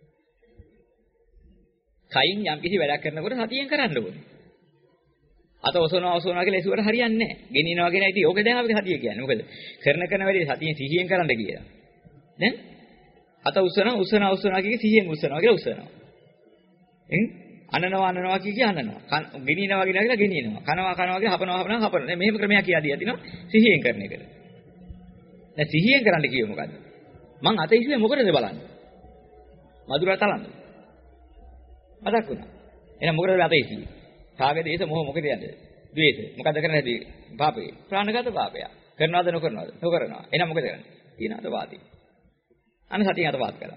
කයින් යම් කිසි වැඩක් කරනකොට සතියෙන් කරන්න ඕනේ. අත ඔසවනවා ඔසවනවා කියලා ඒසුවට හරියන්නේ නැහැ. ගෙනියනවා කියන ඉතින් ඕක දැන් අපි සතිය කියන්නේ. මොකද කරන කරන වැඩේ සතියෙන් සිහියෙන් කරන්න කියලා. දැන් අත උස්සනවා උස්සනවා උස්සනවා කිය සිහියෙන් උස්සනවා කියලා උස්සනවා. එන් අනනවා අනනවා කිය කිය අනනවා. ගෙනියනවා කියලා කියලා ගෙනියනවා. කනවා කනවා කියලා හපනවා හපනවා හපනවා. මෙහෙම ක්‍රමයක් කියා දියා තිනවා සිහියෙන් කරන එකට. දැන් සිහියෙන් කරන්න කිව්වේ මොකද්ද? මං අත ඉස්සෙල්ලා මොකටද බලන්නේ? මధుරා තලන්න. මතක් වුණා. එහෙනම් මොකටද අත ඉස්සෙල්ලා? රාග දේශ මොහ මොකද යන්නේ? ද්වේෂ. මොකද්ද කරන්නේ? පාපේ. ප්‍රාණඝාත පාපය. කරනවද නොකරනවද? නොකරනවා. එහෙනම් මොකද කරන්නේ? ඊනහත වාදී. අන්න සතිය අතපාත් කරා.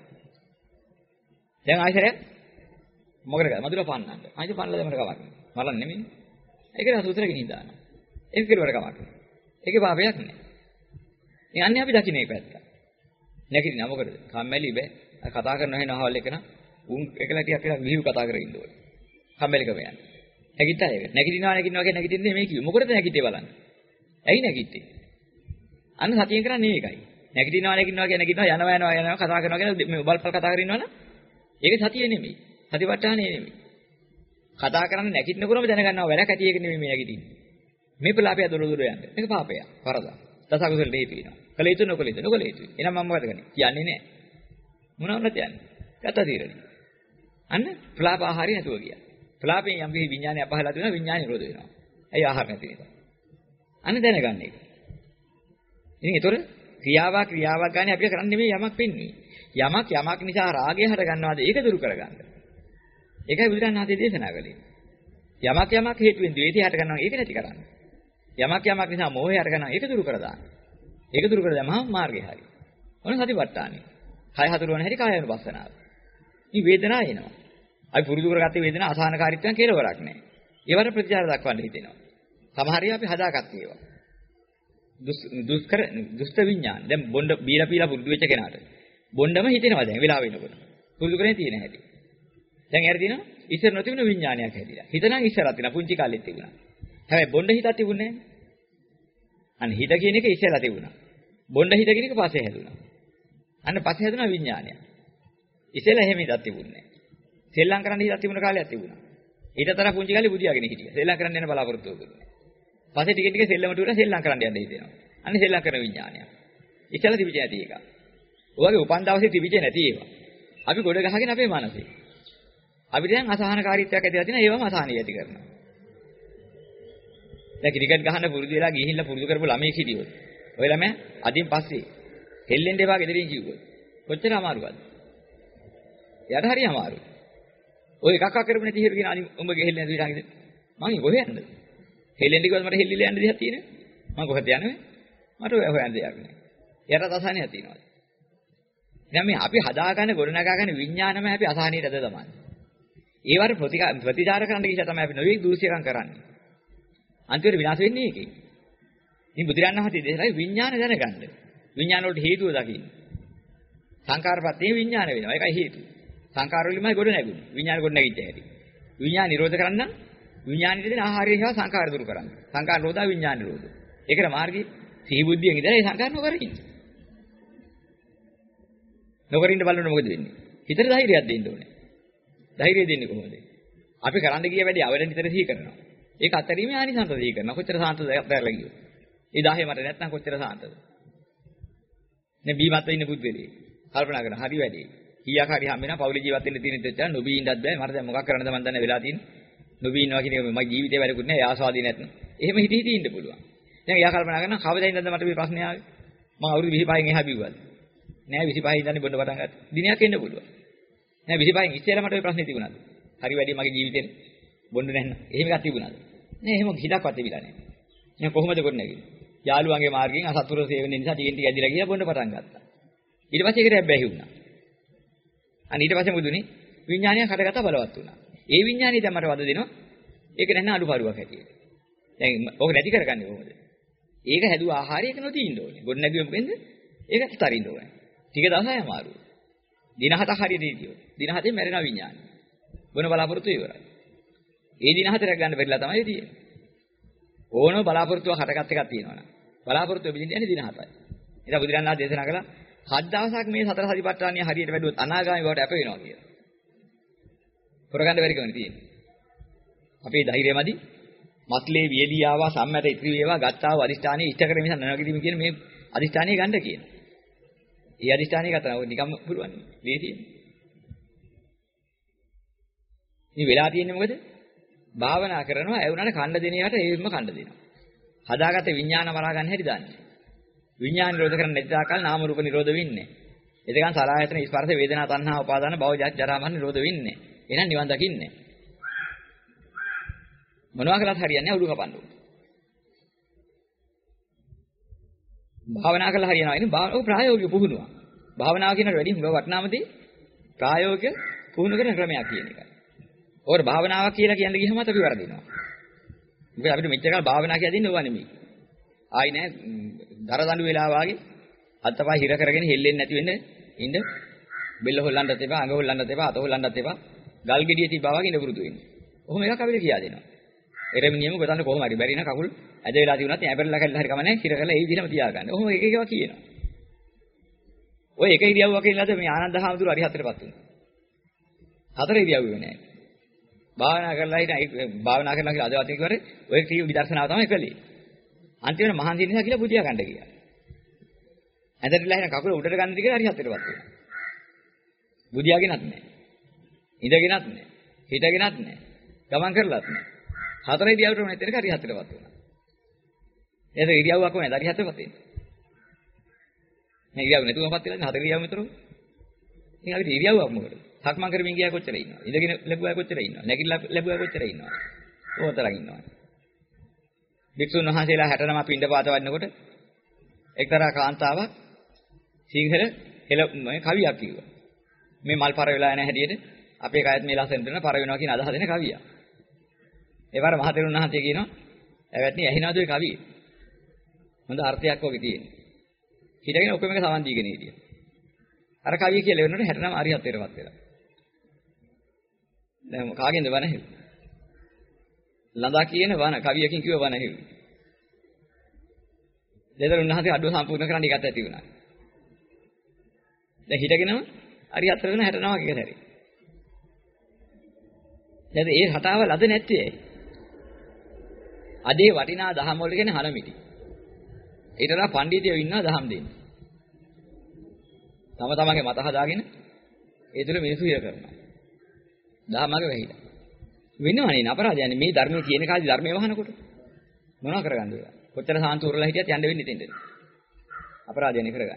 දැන් ආයෙත් මොකද කරන්නේ? මధుර පන්නන්න. ආයෙත් පන්නලා දෙමර කවක්. මරන්න නෙමෙයි. ඒක නෑ සූත්‍රෙ ගිනින් දානවා. ඒක කෙරුවට කමක් නෑ. ඒකේ පාපයක් නෑ. මේ අන්නේ අපි දකින්න මේ පැත්ත. නැගිටිනා මොකටද? කම්මැලි බෑ. කතා කරන වෙන අහවල් එක නා උන් එකලා ටිකක් කියලා ගිහිව කතා කරගෙන ඉන්න ඕනේ. කම්මැලිකම යන්නේ. නැගිට්ටා ඒක. නැගිටිනවා නැගිටිනවා කියන නැගිටින්නේ මේ කිව්වේ. මොකටද නැගිටේ බලන්න. ඇයි නැගිට්ටේ? අන්න සතියෙන් කරන්නේ ඒකයි. නැගිටිනවා නැගිටිනවා කියන නැගිටිනවා යනවා යනවා යනවා කතා කරනවා කියන මේ බල්පල් කතා කරගෙන ඉන්නවනම් ඒක සතිය නෙමෙයි. සතිපට්ඨානෙ නෙමෙයි. කතා කරන්නේ නැගිටිනකොටම දැනගන්නවා වැඩක් ඇති ඒක නෙමෙයි මේ නැගිටින්නේ. මේ ප්‍රලාපය දොර දොර යන්නේ. මේක පාපයක්. වරදක්. දසකුසල දෙහි පිනවා. කල යුතු නොකල යුතු නොකල යුතු. එහෙනම් මම මොකද කරන්නේ? කියන්නේ නැහැ. මොනවද කියන්නේ? ගත තීරණි. අන්න ප්‍රලාප ආහාරය නැතුව ගියා. ප්‍රලාපයෙන් යම් කිසි විඥානය අපහලා තියෙනවා විඥානය නිරෝධ වෙනවා. ඇයි ආහාර නැති නිසා. අන්න දැනගන්න එක. ඉතින් ඒතොර ක්‍රියාවක් ක්‍රියාවක් ගන්න අපිට කරන්නේ නෙමෙයි යමක් වෙන්නේ. යමක් යමක් නිසා රාගය හට ගන්නවාද ඒක දුරු කරගන්න. ඒකයි බුදුරණන් වහන්සේ දේශනා කළේ. යමක් යමක් හේතුවෙන් ද්වේෂය හට ගන්නවා ඒක නැති කරන්න. යමක් යමක් නිසා මෝහය හට ගන්නවා ඒක දුරු කර දාන්න. ඒක දුරු කර දැමහම මාර්ගය හරි. ඔන්න සතිපට්ඨානෙ. කය හතුරුවන හැටි කායानुපස්සනාව. මේ වේදනාව එනවා. අපි පුරුදු කරගත්තේ වේදනාව අසහනකාරීත්වයෙන් කෙලවරක් නැහැ. ඒවට ප්‍රතිචාර දක්වන්න හිතෙනවා. සමහර ඒවා අපි හදාගත්තේ ඒවා. දුෂ්කර දුෂ්ට විඥාන. දැන් බොණ්ඩ බීලා පීලා පුරුදු වෙච්ච කෙනාට බොණ්ඩම හිතෙනවා දැන් වෙලාව වෙනකොට. පුරුදු කරගෙන තියෙන හැටි. දැන් යාර දිනවා ඉස්සර නොතිබුණ විඥානයක් හැදිලා. හිතනම් ඉස්සරත් තිබුණා පුංචි කාලෙත් තිබුණා. හැබැයි බොණ්ඩ හිතක් තිබුණේ නැහැ. අන්න හිත කියන එක ඉස්සෙල්ලා තිබුණා. බොණ්ඩ හිත කියන එක පස්සේ හැදුණා. අන්න පස්සේ හැදුණා විඥානය. ඉස්සෙල්ලා එහෙම හිතක් තිබුණේ නැහැ. සෙල්ලම් කරන්න හිතක් තිබුණ කාලයක් තිබුණා. ඊටතර පුංචි කාලේ බුදියාගෙන හිටියා. සෙල්ලම් කරන්න යන බලාපොරොත්තු වෙන්නේ. පස්සේ ටික ටික සෙල්ලමට උඩ සෙල්ලම් කරන්න යන්න හිතෙනවා. අන්න සෙල්ලම් කරන විඥානය. ඉස්සෙල්ලා තිබිච්ච නැති එක. ඔයගේ උපන් දවසේ තිබිච්ච නැති ඒවා. අපි ගොඩ ගහගෙන අපේ මනසේ. අපිට දැන් අසහනකාරීත්වයක් ඇතිලා තියෙනවා ඒවම අසහනිය ඇති කරනවා. දැන් ක්‍රිකට් ගහන්න පුරුදු වෙලා ගිහිල්ලා පුරුදු කරපු ළමයෙක් හිටියොත් ඔය ළමයා අදින් පස්සේ හෙල්ලෙන්න එපා ගෙදරින් කිව්වොත් කොච්චර අමාරුවක්ද? එයාට හරි අමාරුයි. ඔය එකක් අක් කරපු නැති හිරු කියන අනි උඹ ගෙහෙල්ල නැති විතරක් මං කොහෙ යන්නද? හෙල්ලෙන්න කිව්වොත් මට හෙල්ලිලා යන්න දෙයක් තියෙන්නේ. මං කොහෙද යන්නේ? මට ඔය හොයන්න දෙයක් නෑ. එයාට අසහනයක් තියෙනවා. දැන් මේ අපි හදාගන්න ගොඩනගාගන්න විඥානම අපි අසහනියට අද තමයි. ඒවට ප්‍රතිචාර කරන්න ගිහින් තමයි අපි නොවේ දූෂ්‍යකම් කරන්නේ. අන්තිමට විනාශ වෙන්නේ ඒකේ. ඉතින් බුදුරණන් වහන්සේ දේශනා විඥාන දැනගන්න. විඥාන වලට හේතුව දකින්න. සංකාරපත්තේ විඥාන වෙනවා. ඒකයි හේතුව. සංකාර වලින්මයි ගොඩ නැගුණේ. විඥාන ගොඩ නැගිච්ච හැටි. විඥාන නිරෝධ කරන්න විඥානෙට දෙන ආහාරය හේවා සංකාර දුරු කරන්න. සංකාර නිරෝධා විඥාන නිරෝධ. ඒකට මාර්ගය සිහි බුද්ධියෙන් ඉඳලා ඒ සංකාර නොකර ඉන්න. නොකර ඉන්න බලන්න මොකද වෙන්නේ? හිතට ධෛර්යයක් දෙන්න ඕනේ. ධෛර්යය දෙන්නේ කොහොමද? අපි කරන්න ගිය වැඩි අවරෙන් විතර සිහි කරනවා. ඒක අතරීමේ ආනිසංස සිහි කරනවා. කොච්චර සාන්තද දැරලා ගියෝ. ඒ දහේ මට නැත්නම් කොච්චර සාන්තද? නේ බීමත් වෙන්න බුද්ධලේ. කල්පනා කරන හරි වැඩි. කීයක් හරි හම්බ වෙනවා පෞලි ජීවත් වෙන්න තියෙන දෙයක් නොබී ඉන්නත් බෑ. මට දැන් මොකක් කරන්නද මන් දන්නේ වෙලා තියෙන්නේ. නොබී ඉන්නවා කියන එක මගේ ජීවිතේ වැඩකුත් නෑ. ඒ ආස්වාදී නැත්නම්. එහෙම හිටි හිටි ඉන්න පුළුවන්. දැන් එයා කල්පනා කරනවා කවදා ඉඳන්ද මට මේ ප්‍රශ්නේ ආවේ? මම අවුරුදු විසි පහෙන් එහා බිව්වද? නෑ විසි පහේ ඉඳන් බොන්න පටන් ගත්තා. දිනයක් එන්න පුළුවන්. නෑ විසි පහෙන් ඉස්සෙල්ලා මට ওই ප්‍රශ්නේ තිබුණාද? හරි වැඩි මගේ ජීවිතේ බොන්න නැන්න. එහෙම එකක් තිබුණාද? නෑ එහෙම හිතක්වත් තිබිලා නෑ. එහෙනම් කොහොමද කොට නැගින්නේ? යාළුවන්ගේ මාර්ගයෙන් අසතුරු සේවනයේ නිසා ටිකෙන් ටික ඇදිලා ගියා බොන්න පටන් ගත්තා. ඊට පස්සේ ඒකට හැබැයි වුණා. අන්න ඊට පස්සේ මුදුනේ විඥානය කඩගත බලවත් වුණා. ඒ විඥානය දැන් මට වද දෙනවා. ඒක නැත්නම් අඩුපාඩුවක් හැටියට. දැන් ඕක නැති කරගන්නේ කොහොමද? ඒක හැදුව ආහාරයක නොදී ඉන්න ඕනේ. ගොඩ නැගුවෙ මොකෙන්ද? ඒකත් තරින්න ඕනේ. ටික දවසයි අමාරුයි. දින හතක් හරියට ඉතියෝ. දින හතෙන් මැරෙනවා විඥානය. බොන බලාපොරොත්තු ඉවරයි. ඒ දින හතරක් ගන්න බැරිලා තමයි තියෙන්නේ. ඕනම බලාපොරොත්තුවක් හටගත් එකක් තියෙනවා නේද? බලාපොරොත්තු වෙමින් යන්නේ දින හතයි. ඉතින් බුදුරණන් ආ දේශනා කළා හත් දවසක් මේ සතර සතිපට්ඨානිය හරියට වැඩුවොත් අනාගාමී බවට අප වෙනවා කියලා. කරගන්න බැරි කමනේ තියෙන්නේ. අපේ ධෛර්යයමදි මස්ලේ වියලී ආවා සම්මත ඉතිරි වේවා ගත්තාව අදිෂ්ඨානයේ ඉෂ්ට කර මිස නැනගීම කියන මේ අදිෂ්ඨානයේ ගන්න කියන. ඒ අදිෂ්ඨානයේ ගත්තා ඔය නිකම්ම පුරුවන් වේ තියෙන්නේ. මේ වෙලා තියෙන්නේ මොකද? භාවනා කරනවා ඒ වුණාට කණ්ඩ දෙන යට ඒෙම කණ්ඩ දෙනවා. හදාගත්ත විඥාන මරා ගන්න හැටි දන්නේ. විඥාන නිරෝධ කරන්න නැති තාකල් නාම රූප නිරෝධ වෙන්නේ. එතකන් සලආයතන ස්පර්ශ වේදනා තණ්හා උපාදාන භව ජරා මරණ නිරෝධ වෙන්නේ. එහෙනම් නිවන් දකින්නේ. මොනවා කළත් හරියන්නේ නැහැ උඩු කපන්න ඕනේ. භාවනා කළා හරියනවා නේ භාවනාව ප්‍රායෝගික පුහුණුවක්. භාවනාව කියනට වැඩි හුඟ වටිනාමදී ප්‍රායෝගික පුහුණු කරන ක්‍රමයක් කියන එකයි. ඕර භාවනාවක් කියලා කියන්න ගියම අපි වරදිනවා. මොකද අපිට මෙච්චර කාල භාවනා කියලා දෙන්නේ ඕවා නෙමෙයි. ආයි නෑ දරදඬු වෙලා වාගේ අත්පා හිර කරගෙන හෙල්ලෙන්නේ නැති වෙන්න ඉන්න බෙල්ල හොල්ලන්නත් එපා අඟ හොල්ලන්නත් එපා අත හොල්ලන්නත් එපා ගල් ගෙඩිය තිබ්බා වගේ ඉඳ පුරුදු වෙන්න. ඔහොම එකක් අපිට කියා දෙනවා. එරෙමිනියම ගොතන්න කොහොම හරි බැරි න කකුල් ඇද වෙලා තිබුණත් ඇබරලා කල්ලා හරි කමන්නේ හිර කරලා ඒ විදිහම තියාගන්න. ඔහොම එක එකව කියනවා. ඔය එක ඉරියව්වක ඉන්නද මේ ආනන්ද හාමුදුරුවෝ හරි හතරපත් වුණා. හතර ඉරියව්වේ නෑ. භාවනා කරලා හිටන් භාවනා කරලා කියලා අදවත් කිව්වරේ ඔය කී විදර්ශනාව තමයි කළේ. අන්තිමට මහන්සි නිසා කියලා බුදියා ගන්න ගියා. ඇඳටලා හිටන් කකුල උඩට ගන්න දිගට හරි හතරපත් වුණා. බුදියාගෙනත් නෑ. ඉඳගෙනත් නෑ. හිටගෙනත් නෑ. ගමන් කරලත් නෑ. හතර ඉරියව්වට උනේ එතනක හරි හතරපත් වුණා. එතන ඉරියව්වක් කොහොමද හරි හතරපත් වෙන්නේ? මේ ඉරියව් නැතුවමපත් වෙලා හතර ඉරියව් විතර. ඉතින් අපිට ඉරියව්වක් මොකටද? සක්මන් කරමින් ගියා කොච්චර ඉන්නවද? ඉඳගෙන ලැබුවා කොච්චර ඉන්නවද? නැගිටලා ලැබුවා කොච්චර ඉන්නවද? ඕතරම් ඉන්නවා. වික්ෂුන් වහන්සේලා හැට නම පින්ඩපාත වඩනකොට එක්තරා කාන්තාවක් සිංහල හෙළ කවියක් කිව්වා. මේ මල් පර වෙලා යන හැටියට අපේ කයත් මේ ලස්සන දෙන පර වෙනවා කියන අදහස දෙන කවියක්. ඒ වර මහතෙරුන් වහන්සේ කියනවා "ඇවැත්නි ඇහිනවද ඔය කවිය?" හොඳ අර්ථයක් ඔගේ තියෙනවා. හිතගෙන ඔක්කොම එක සමන් දීගෙන හිටියා. අර කවිය කියලා වෙනකොට හැට නම අරිහත් වෙරපත් වෙලා. දැන් කාගෙන්ද වන හෙව්වේ? ළඳා කියන වන කවියකින් කිව්ව වන හෙව්වේ. දෙතරුන් වහන්සේ අඩුව සම්පූර්ණ කරන්න එකත් ඇති වුණා. දැන් හිටගෙනම අරිහත් වෙන හැට නමක් එක සැරේ. දැන් ඒ හතාව ලද නැත්තේ ඇයි? අදේ වටිනා දහම් වල කියන්නේ හනමිටි. ඊටලා පඬිතියෝ ඉන්නවා දහම් දෙන්නේ. තම තමන්ගේ මත හදාගෙන ඒ තුළ මිනිසු ඉර කරනවා. දහමක වෙහිලා. වෙනවනේ අපරාධයන්නේ මේ ධර්මයේ තියෙන කාලේ ධර්මයේ වහනකොට. මොනවා කරගන්නද? කොච්චර සාන්තුරලා හිටියත් යන්න වෙන්නේ දෙන්න. අපරාධයන්නේ කරගන්න.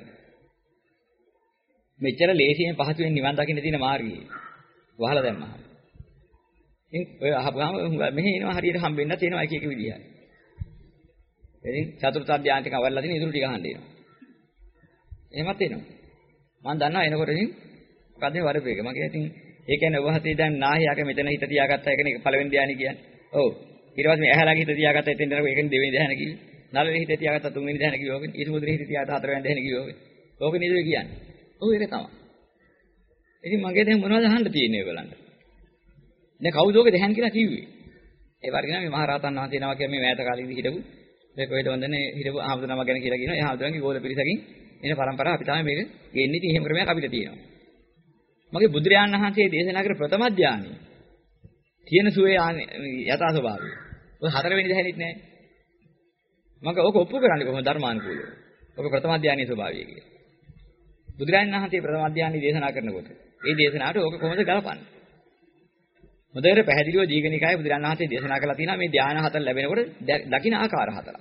මෙච්චර ලේසියෙන් පහසුවෙන් නිවන් දකින්න තියෙන මාර්ගය වහලා දැම්මා. ඉතින් ඔය අහපුවාම මෙහි එනවා හරියට හම්බෙන්නත් එනවා එක එක විදිහට. ඉතින් චතුර්ථ ධ්‍යාන ටික අවල්ලා තියෙන ඉතුරු ටික අහන්න එනවා. එහෙමත් එනවා. මම දන්නවා එනකොට ඉතින් මොකද මේ වරපේක. මම කිය ඉතින් ඒ කියන්නේ ඔබ හතේ දැන් නාහියාක මෙතන හිත තියාගත්තා එකනේ පළවෙනි ධ්‍යානෙ කියන්නේ. ඔව්. ඊට පස්සේ මේ ඇහැලාගේ හිත තියාගත්තා එතෙන් යනකොට ඒකනේ දෙවෙනි ධ්‍යානෙ කිව්වේ. නළලේ හිත තියාගත්තා තුන්වෙනි ධ්‍යානෙ කිව්වේ ඕකනේ. ඊට මුද්‍රේ හිත තියාගත්තා හතරවෙනි ධ්‍යානෙ කිව්වේ ඕකනේ. ඕක නේද කියන්නේ. ඔව් ඒක තමයි. ඉතින් මගේ දැන් මොනවද අහන්න තියෙන්නේ ඔයගලන්ට? දැන් කවුද ඔක දෙහන් කියලා කිව්වේ? ඒ වර්ගන මේ මහරහතන් වහන්සේ නම කියන්නේ මේ මෑත කාලෙදී හිටපු මේ කොහෙද වන්දනේ හිටපු ආහඳුනම ගැන කියලා කියනවා. ඒ ආහඳුනගේ ගෝල පිරිසකින් එන પરම්පරාව අපි තමයි මේක ගෙන්නේ. ඉතින් එහෙම ක්‍රමයක් අපිට තියෙනවා. මගේ බුදුරජාණන් වහන්සේ දේශනා කර ප්‍රථම ධානය තියෙන සුවේ යථා ස්වභාවය. ඔය හතරවෙනි දැනෙන්නේ නැහැ. මම ඔක ඔප්පු කරන්නේ කොහොමද ධර්මානුකූලව? ඔක ප්‍රථම ධානයේ ස්වභාවය කියලා. බුදුරජාණන් වහන්සේ ප්‍රථම ධානයේ දේශනා කරනකොට ඒ දේශනාවට ඕක කොහොමද ගලපන්නේ? මොදේර පැහැදිලිව දීඝනිකායේ බුදුරජාණන් වහන්සේ දේශනා කළා තියෙනවා මේ ධාන හතර ලැබෙනකොට දකින්න ආකාර හතරක්.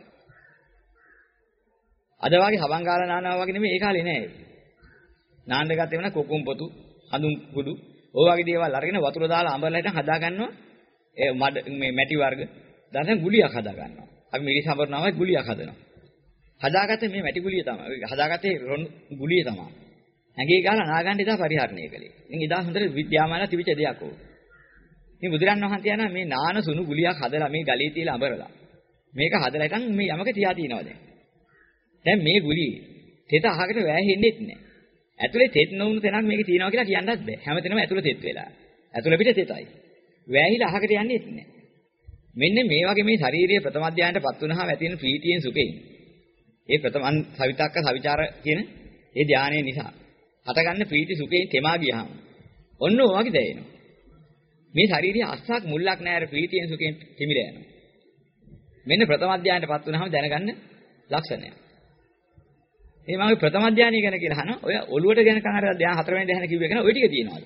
අද වාගේ හවන් ගාලා නානවා වගේ නෙමෙයි ඒ කාලේ නෑ. නාන්න ගත්තේ වෙන කොකුම් පොතු, හඳුන් කුඩු, ඔය වගේ දේවල් අරගෙන වතුර දාලා අඹරලා හිටන් හදා ගන්නවා. ඒ මඩ මේ මැටි වර්ග දැන් ගුලියක් හදා ගන්නවා. අපි මිරිස් අඹරනවා ගුලියක් හදනවා. හදාගත්තේ මේ මැටි ගුලිය තමයි. හදාගත්තේ රොන් ගුලිය තමයි. ඇඟේ ගාලා නාගන්න ඉදා පරිහරණය කළේ. ඉතින් ඉදා හොඳට විද්‍යාමාන තිබිච්ච දෙයක් ඕක. ඉතින් බුදුරන් වහන්සේ යනවා මේ නාන සුණු ගුලියක් හදලා මේ ගලේ තියලා අඹරලා. මේක හදලා ඉතින් මේ යමක තියා තියනවා දැන්. දැන් මේ ගුලියේ තෙත අහකට වැහෙන්නෙත් නැහැ. ඇතුලේ තෙත් නොවුණු තැනක් මේකේ තියනවා කියලා කියන්නත් බෑ. හැමතැනම ඇතුලේ තෙත් වෙලා. ඇතුලේ පිට තෙතයි. වැහිලා අහකට යන්නේත් නැහැ. මෙන්න මේ වගේ මේ ශාරීරික ප්‍රථම ධානයටපත් වුණාම ඇති වෙන ප්‍රීතියෙන් සුඛයෙන්. ඒ ප්‍රථම සවිතක්ක සවිචාර කියන ඒ ධානයේ නිසා හටගන්න ප්‍රීති සුඛයෙන් තෙමා ගියාම ඔන්න ඔය වගේ දැනෙනවා. මේ ශාරීරික අස්සක් මුල්ලක් නැහැ අර ප්‍රීතියෙන් සුඛයෙන් හිමිලා යනවා. මෙන්න ප්‍රථම ධානයටපත් වුණාම දැනගන්න ලක්ෂණය. මේ මගේ ප්‍රථම ධානය ගැන කියලා අහනවා. ඔය ඔළුවට ගැන කන අර ධාන හතරවෙනි ධානය කිව්වේ ගැන ඔය ටික තියෙනවද?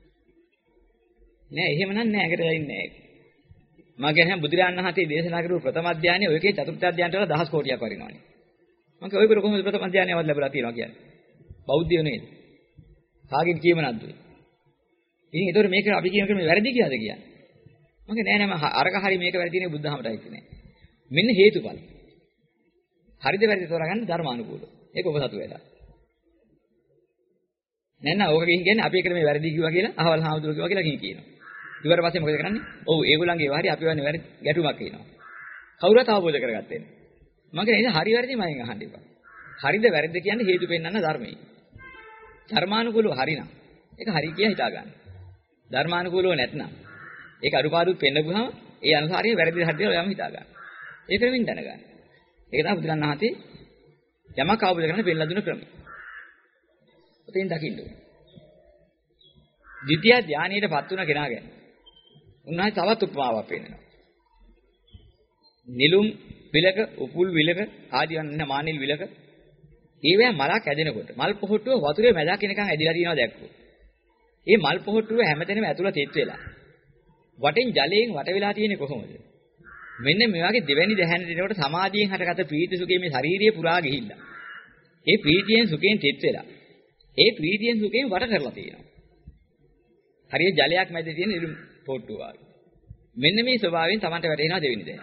නෑ එහෙම නම් නෑ. ඒකට දෙන්නේ නෑ. මම කියන්නේ බුදුරජාණන් වහන්සේ දේශනා කරපු ප්‍රථම ධානය ඔයකේ චතුර්ථ ධානයට වඩා දහස් කෝටියක් වරිනවනේ. මම කිය ඔය කර කොහොමද ප්‍රථම ධානයවත් ලැබලා තියෙනවා කියන්නේ? බෞද්ධයෝ නේද? කාගෙන් කියමනක්ද? ඉතින් ඒතකොට මේක අපි කියන ක්‍රමේ වැරදි කියලාද කියන්නේ? මම කිය නෑ නෑ මම අරක හරි මේක වැරදිනේ බුද්ධහමටයි කියන්නේ. මෙන්න හේතුඵල. හරිද වැරදිද තෝරගන්න ධර්මානුකූලව. ඒක ඔබ සතු වෙලා. නෑ නෑ ඕක ගිහින් කියන්නේ අපි එකට මේ වැරදි කිව්වා කියලා අහවල් හාමුදුරුවෝ කිව්වා කියලා ගිහින් කියනවා. ඊට පස්සේ මොකද කරන්නේ? ඔව් ඒගොල්ලන්ගේ ඒවා හරි අපි වන්නේ වැරදි ගැටුමක් කියනවා. කවුරුත් අවබෝධ කරගත්තේ නෑ. මම කියන්නේ හරි වැරදි මම අහන්න එපා. හරිද වැරදිද කියන්නේ හේතු පෙන්නන්න ධර්මයේ. ධර්මානුකූලව හරිනම් ඒක හරි කියලා හිතා ගන්න. ධර්මානුකූලව නැත්නම් ඒක අරුපාරුත් පෙන්නගුවාම ඒ අනුසාරයෙන් වැරදි හරිද ඔයාම හිතා ගන්න. ඒක වෙනින් දැනගන්න. ඒක තමයි බුදුරණන් වහන්සේ යමක් අවබෝධ කරගන්න පෙන්නලා දුන්න ක්‍රමය. ඔතෙන් දකින්න ඕනේ. ද්විතිය ධානයේටපත් වුණ කෙනා ගැන උන්වහන්සේ තවත් උපමාවක් පෙන්නනවා. නිලුම් විලක, උපුල් විලක, ආදී වන්න මානිල් විලක ඒවැ මලක් ඇදෙනකොට මල් පොහට්ටුව වතුරේ මැදක් එනකන් ඇදිලා තියෙනවා දැක්කෝ. මේ මල් පොහට්ටුව හැමතැනම ඇතුළත තෙත් වෙලා. වටෙන් ජලයෙන් වට වෙලා තියෙන්නේ කොහොමද? මෙන්න මේ වගේ දෙවැනි දැහැන දිනකොට සමාධියෙන් හටගත ප්‍රීති සුඛයේ මේ ශාරීරිය පුරා ගිහිල්ලා. ඒ ප්‍රීතියෙන් සුඛයෙන් තෙත් වෙලා. ඒ ප්‍රීතියෙන් සුඛයෙන් වට කරලා තියෙනවා. හරිය ජලයක් මැද තියෙන නිලුම් පොට්ටුව වගේ. මෙන්න මේ ස්වභාවයෙන් Tamanට වැටෙනවා දෙවෙනි දැහැන.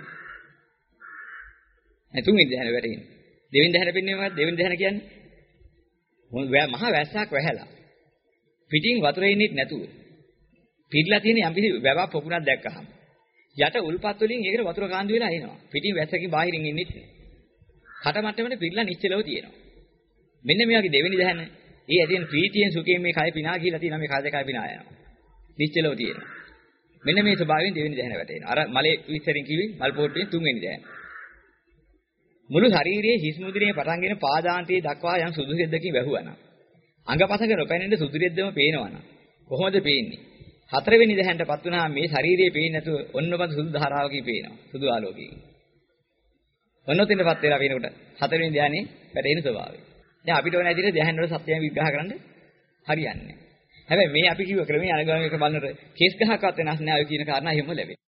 ඒ තුන්වෙනි දැහැන වැටෙන්නේ. දෙවෙනි දැහැන පින්නේ මොකක්ද? දෙවෙනි දැහැන කියන්නේ මහා වැස්සක් වැහැලා. පිටින් වතුරේ ඉන්නෙත් නැතුව. පිටලා තියෙන යම්කිසි වැවක් පොකුණක් දැක්කහම යට උල්පත් වලින් ඒකට වතුර කාන්දු වෙලා එනවා. පිටින් වැස්සකින් බාහිරින් ඉන්නෙත් නෑ. කට මට්ටමේ පිටලා නිශ්චලව තියෙනවා. මෙන්න මේ වගේ දෙවෙනි දැහැන. ඒ ඇදෙන ප්‍රීතියෙන් සුඛයෙන් මේ කය පිනා කියලා තියෙනවා. මේ කය දෙකයි පිනා යනවා. නිශ්චලව තියෙනවා. මෙන්න මේ ස්වභාවයෙන් දෙවෙනි දැහැන වැටෙනවා. අර මලේ විස්තරින් කිව්වේ මල් පොට්ටුවේ තුන්වෙනි දැහැන. මුළු ශරීරයේ හිස් මුදිනේ පටන්ගෙන පාදාන්තයේ දක්වා යම් සුදු රෙද්දකින් වැහුවනම් අංගපසක නොපැනෙන සුදු රෙද්දම පේනවනම් කොහොමද පේන්නේ? හතරවෙනි දැහැන්ටපත් වුණාම මේ ශරීරයේ පේන්නේ නැතුව ඔන්නපත් සුදු ධාරාවකින් පේනවා. සුදු ආලෝකයකින්. ඔන්නොතින්පත් වෙලා පේනකොට හතරවෙනි ධානයේ වැටෙන ස්වභාවය. දැන් අපිට ඕන ඇදිට ධානය වල සත්‍යය විග්‍රහ කරන්න හරියන්නේ නැහැ. හැබැයි මේ අපි කිව්ව ක්‍රමයේ අනුගමනය බලනකොට කේස් ගහකවත් වෙනස් නැහැ ඔය කියන කාරණා එහෙම ලැබෙන්නේ.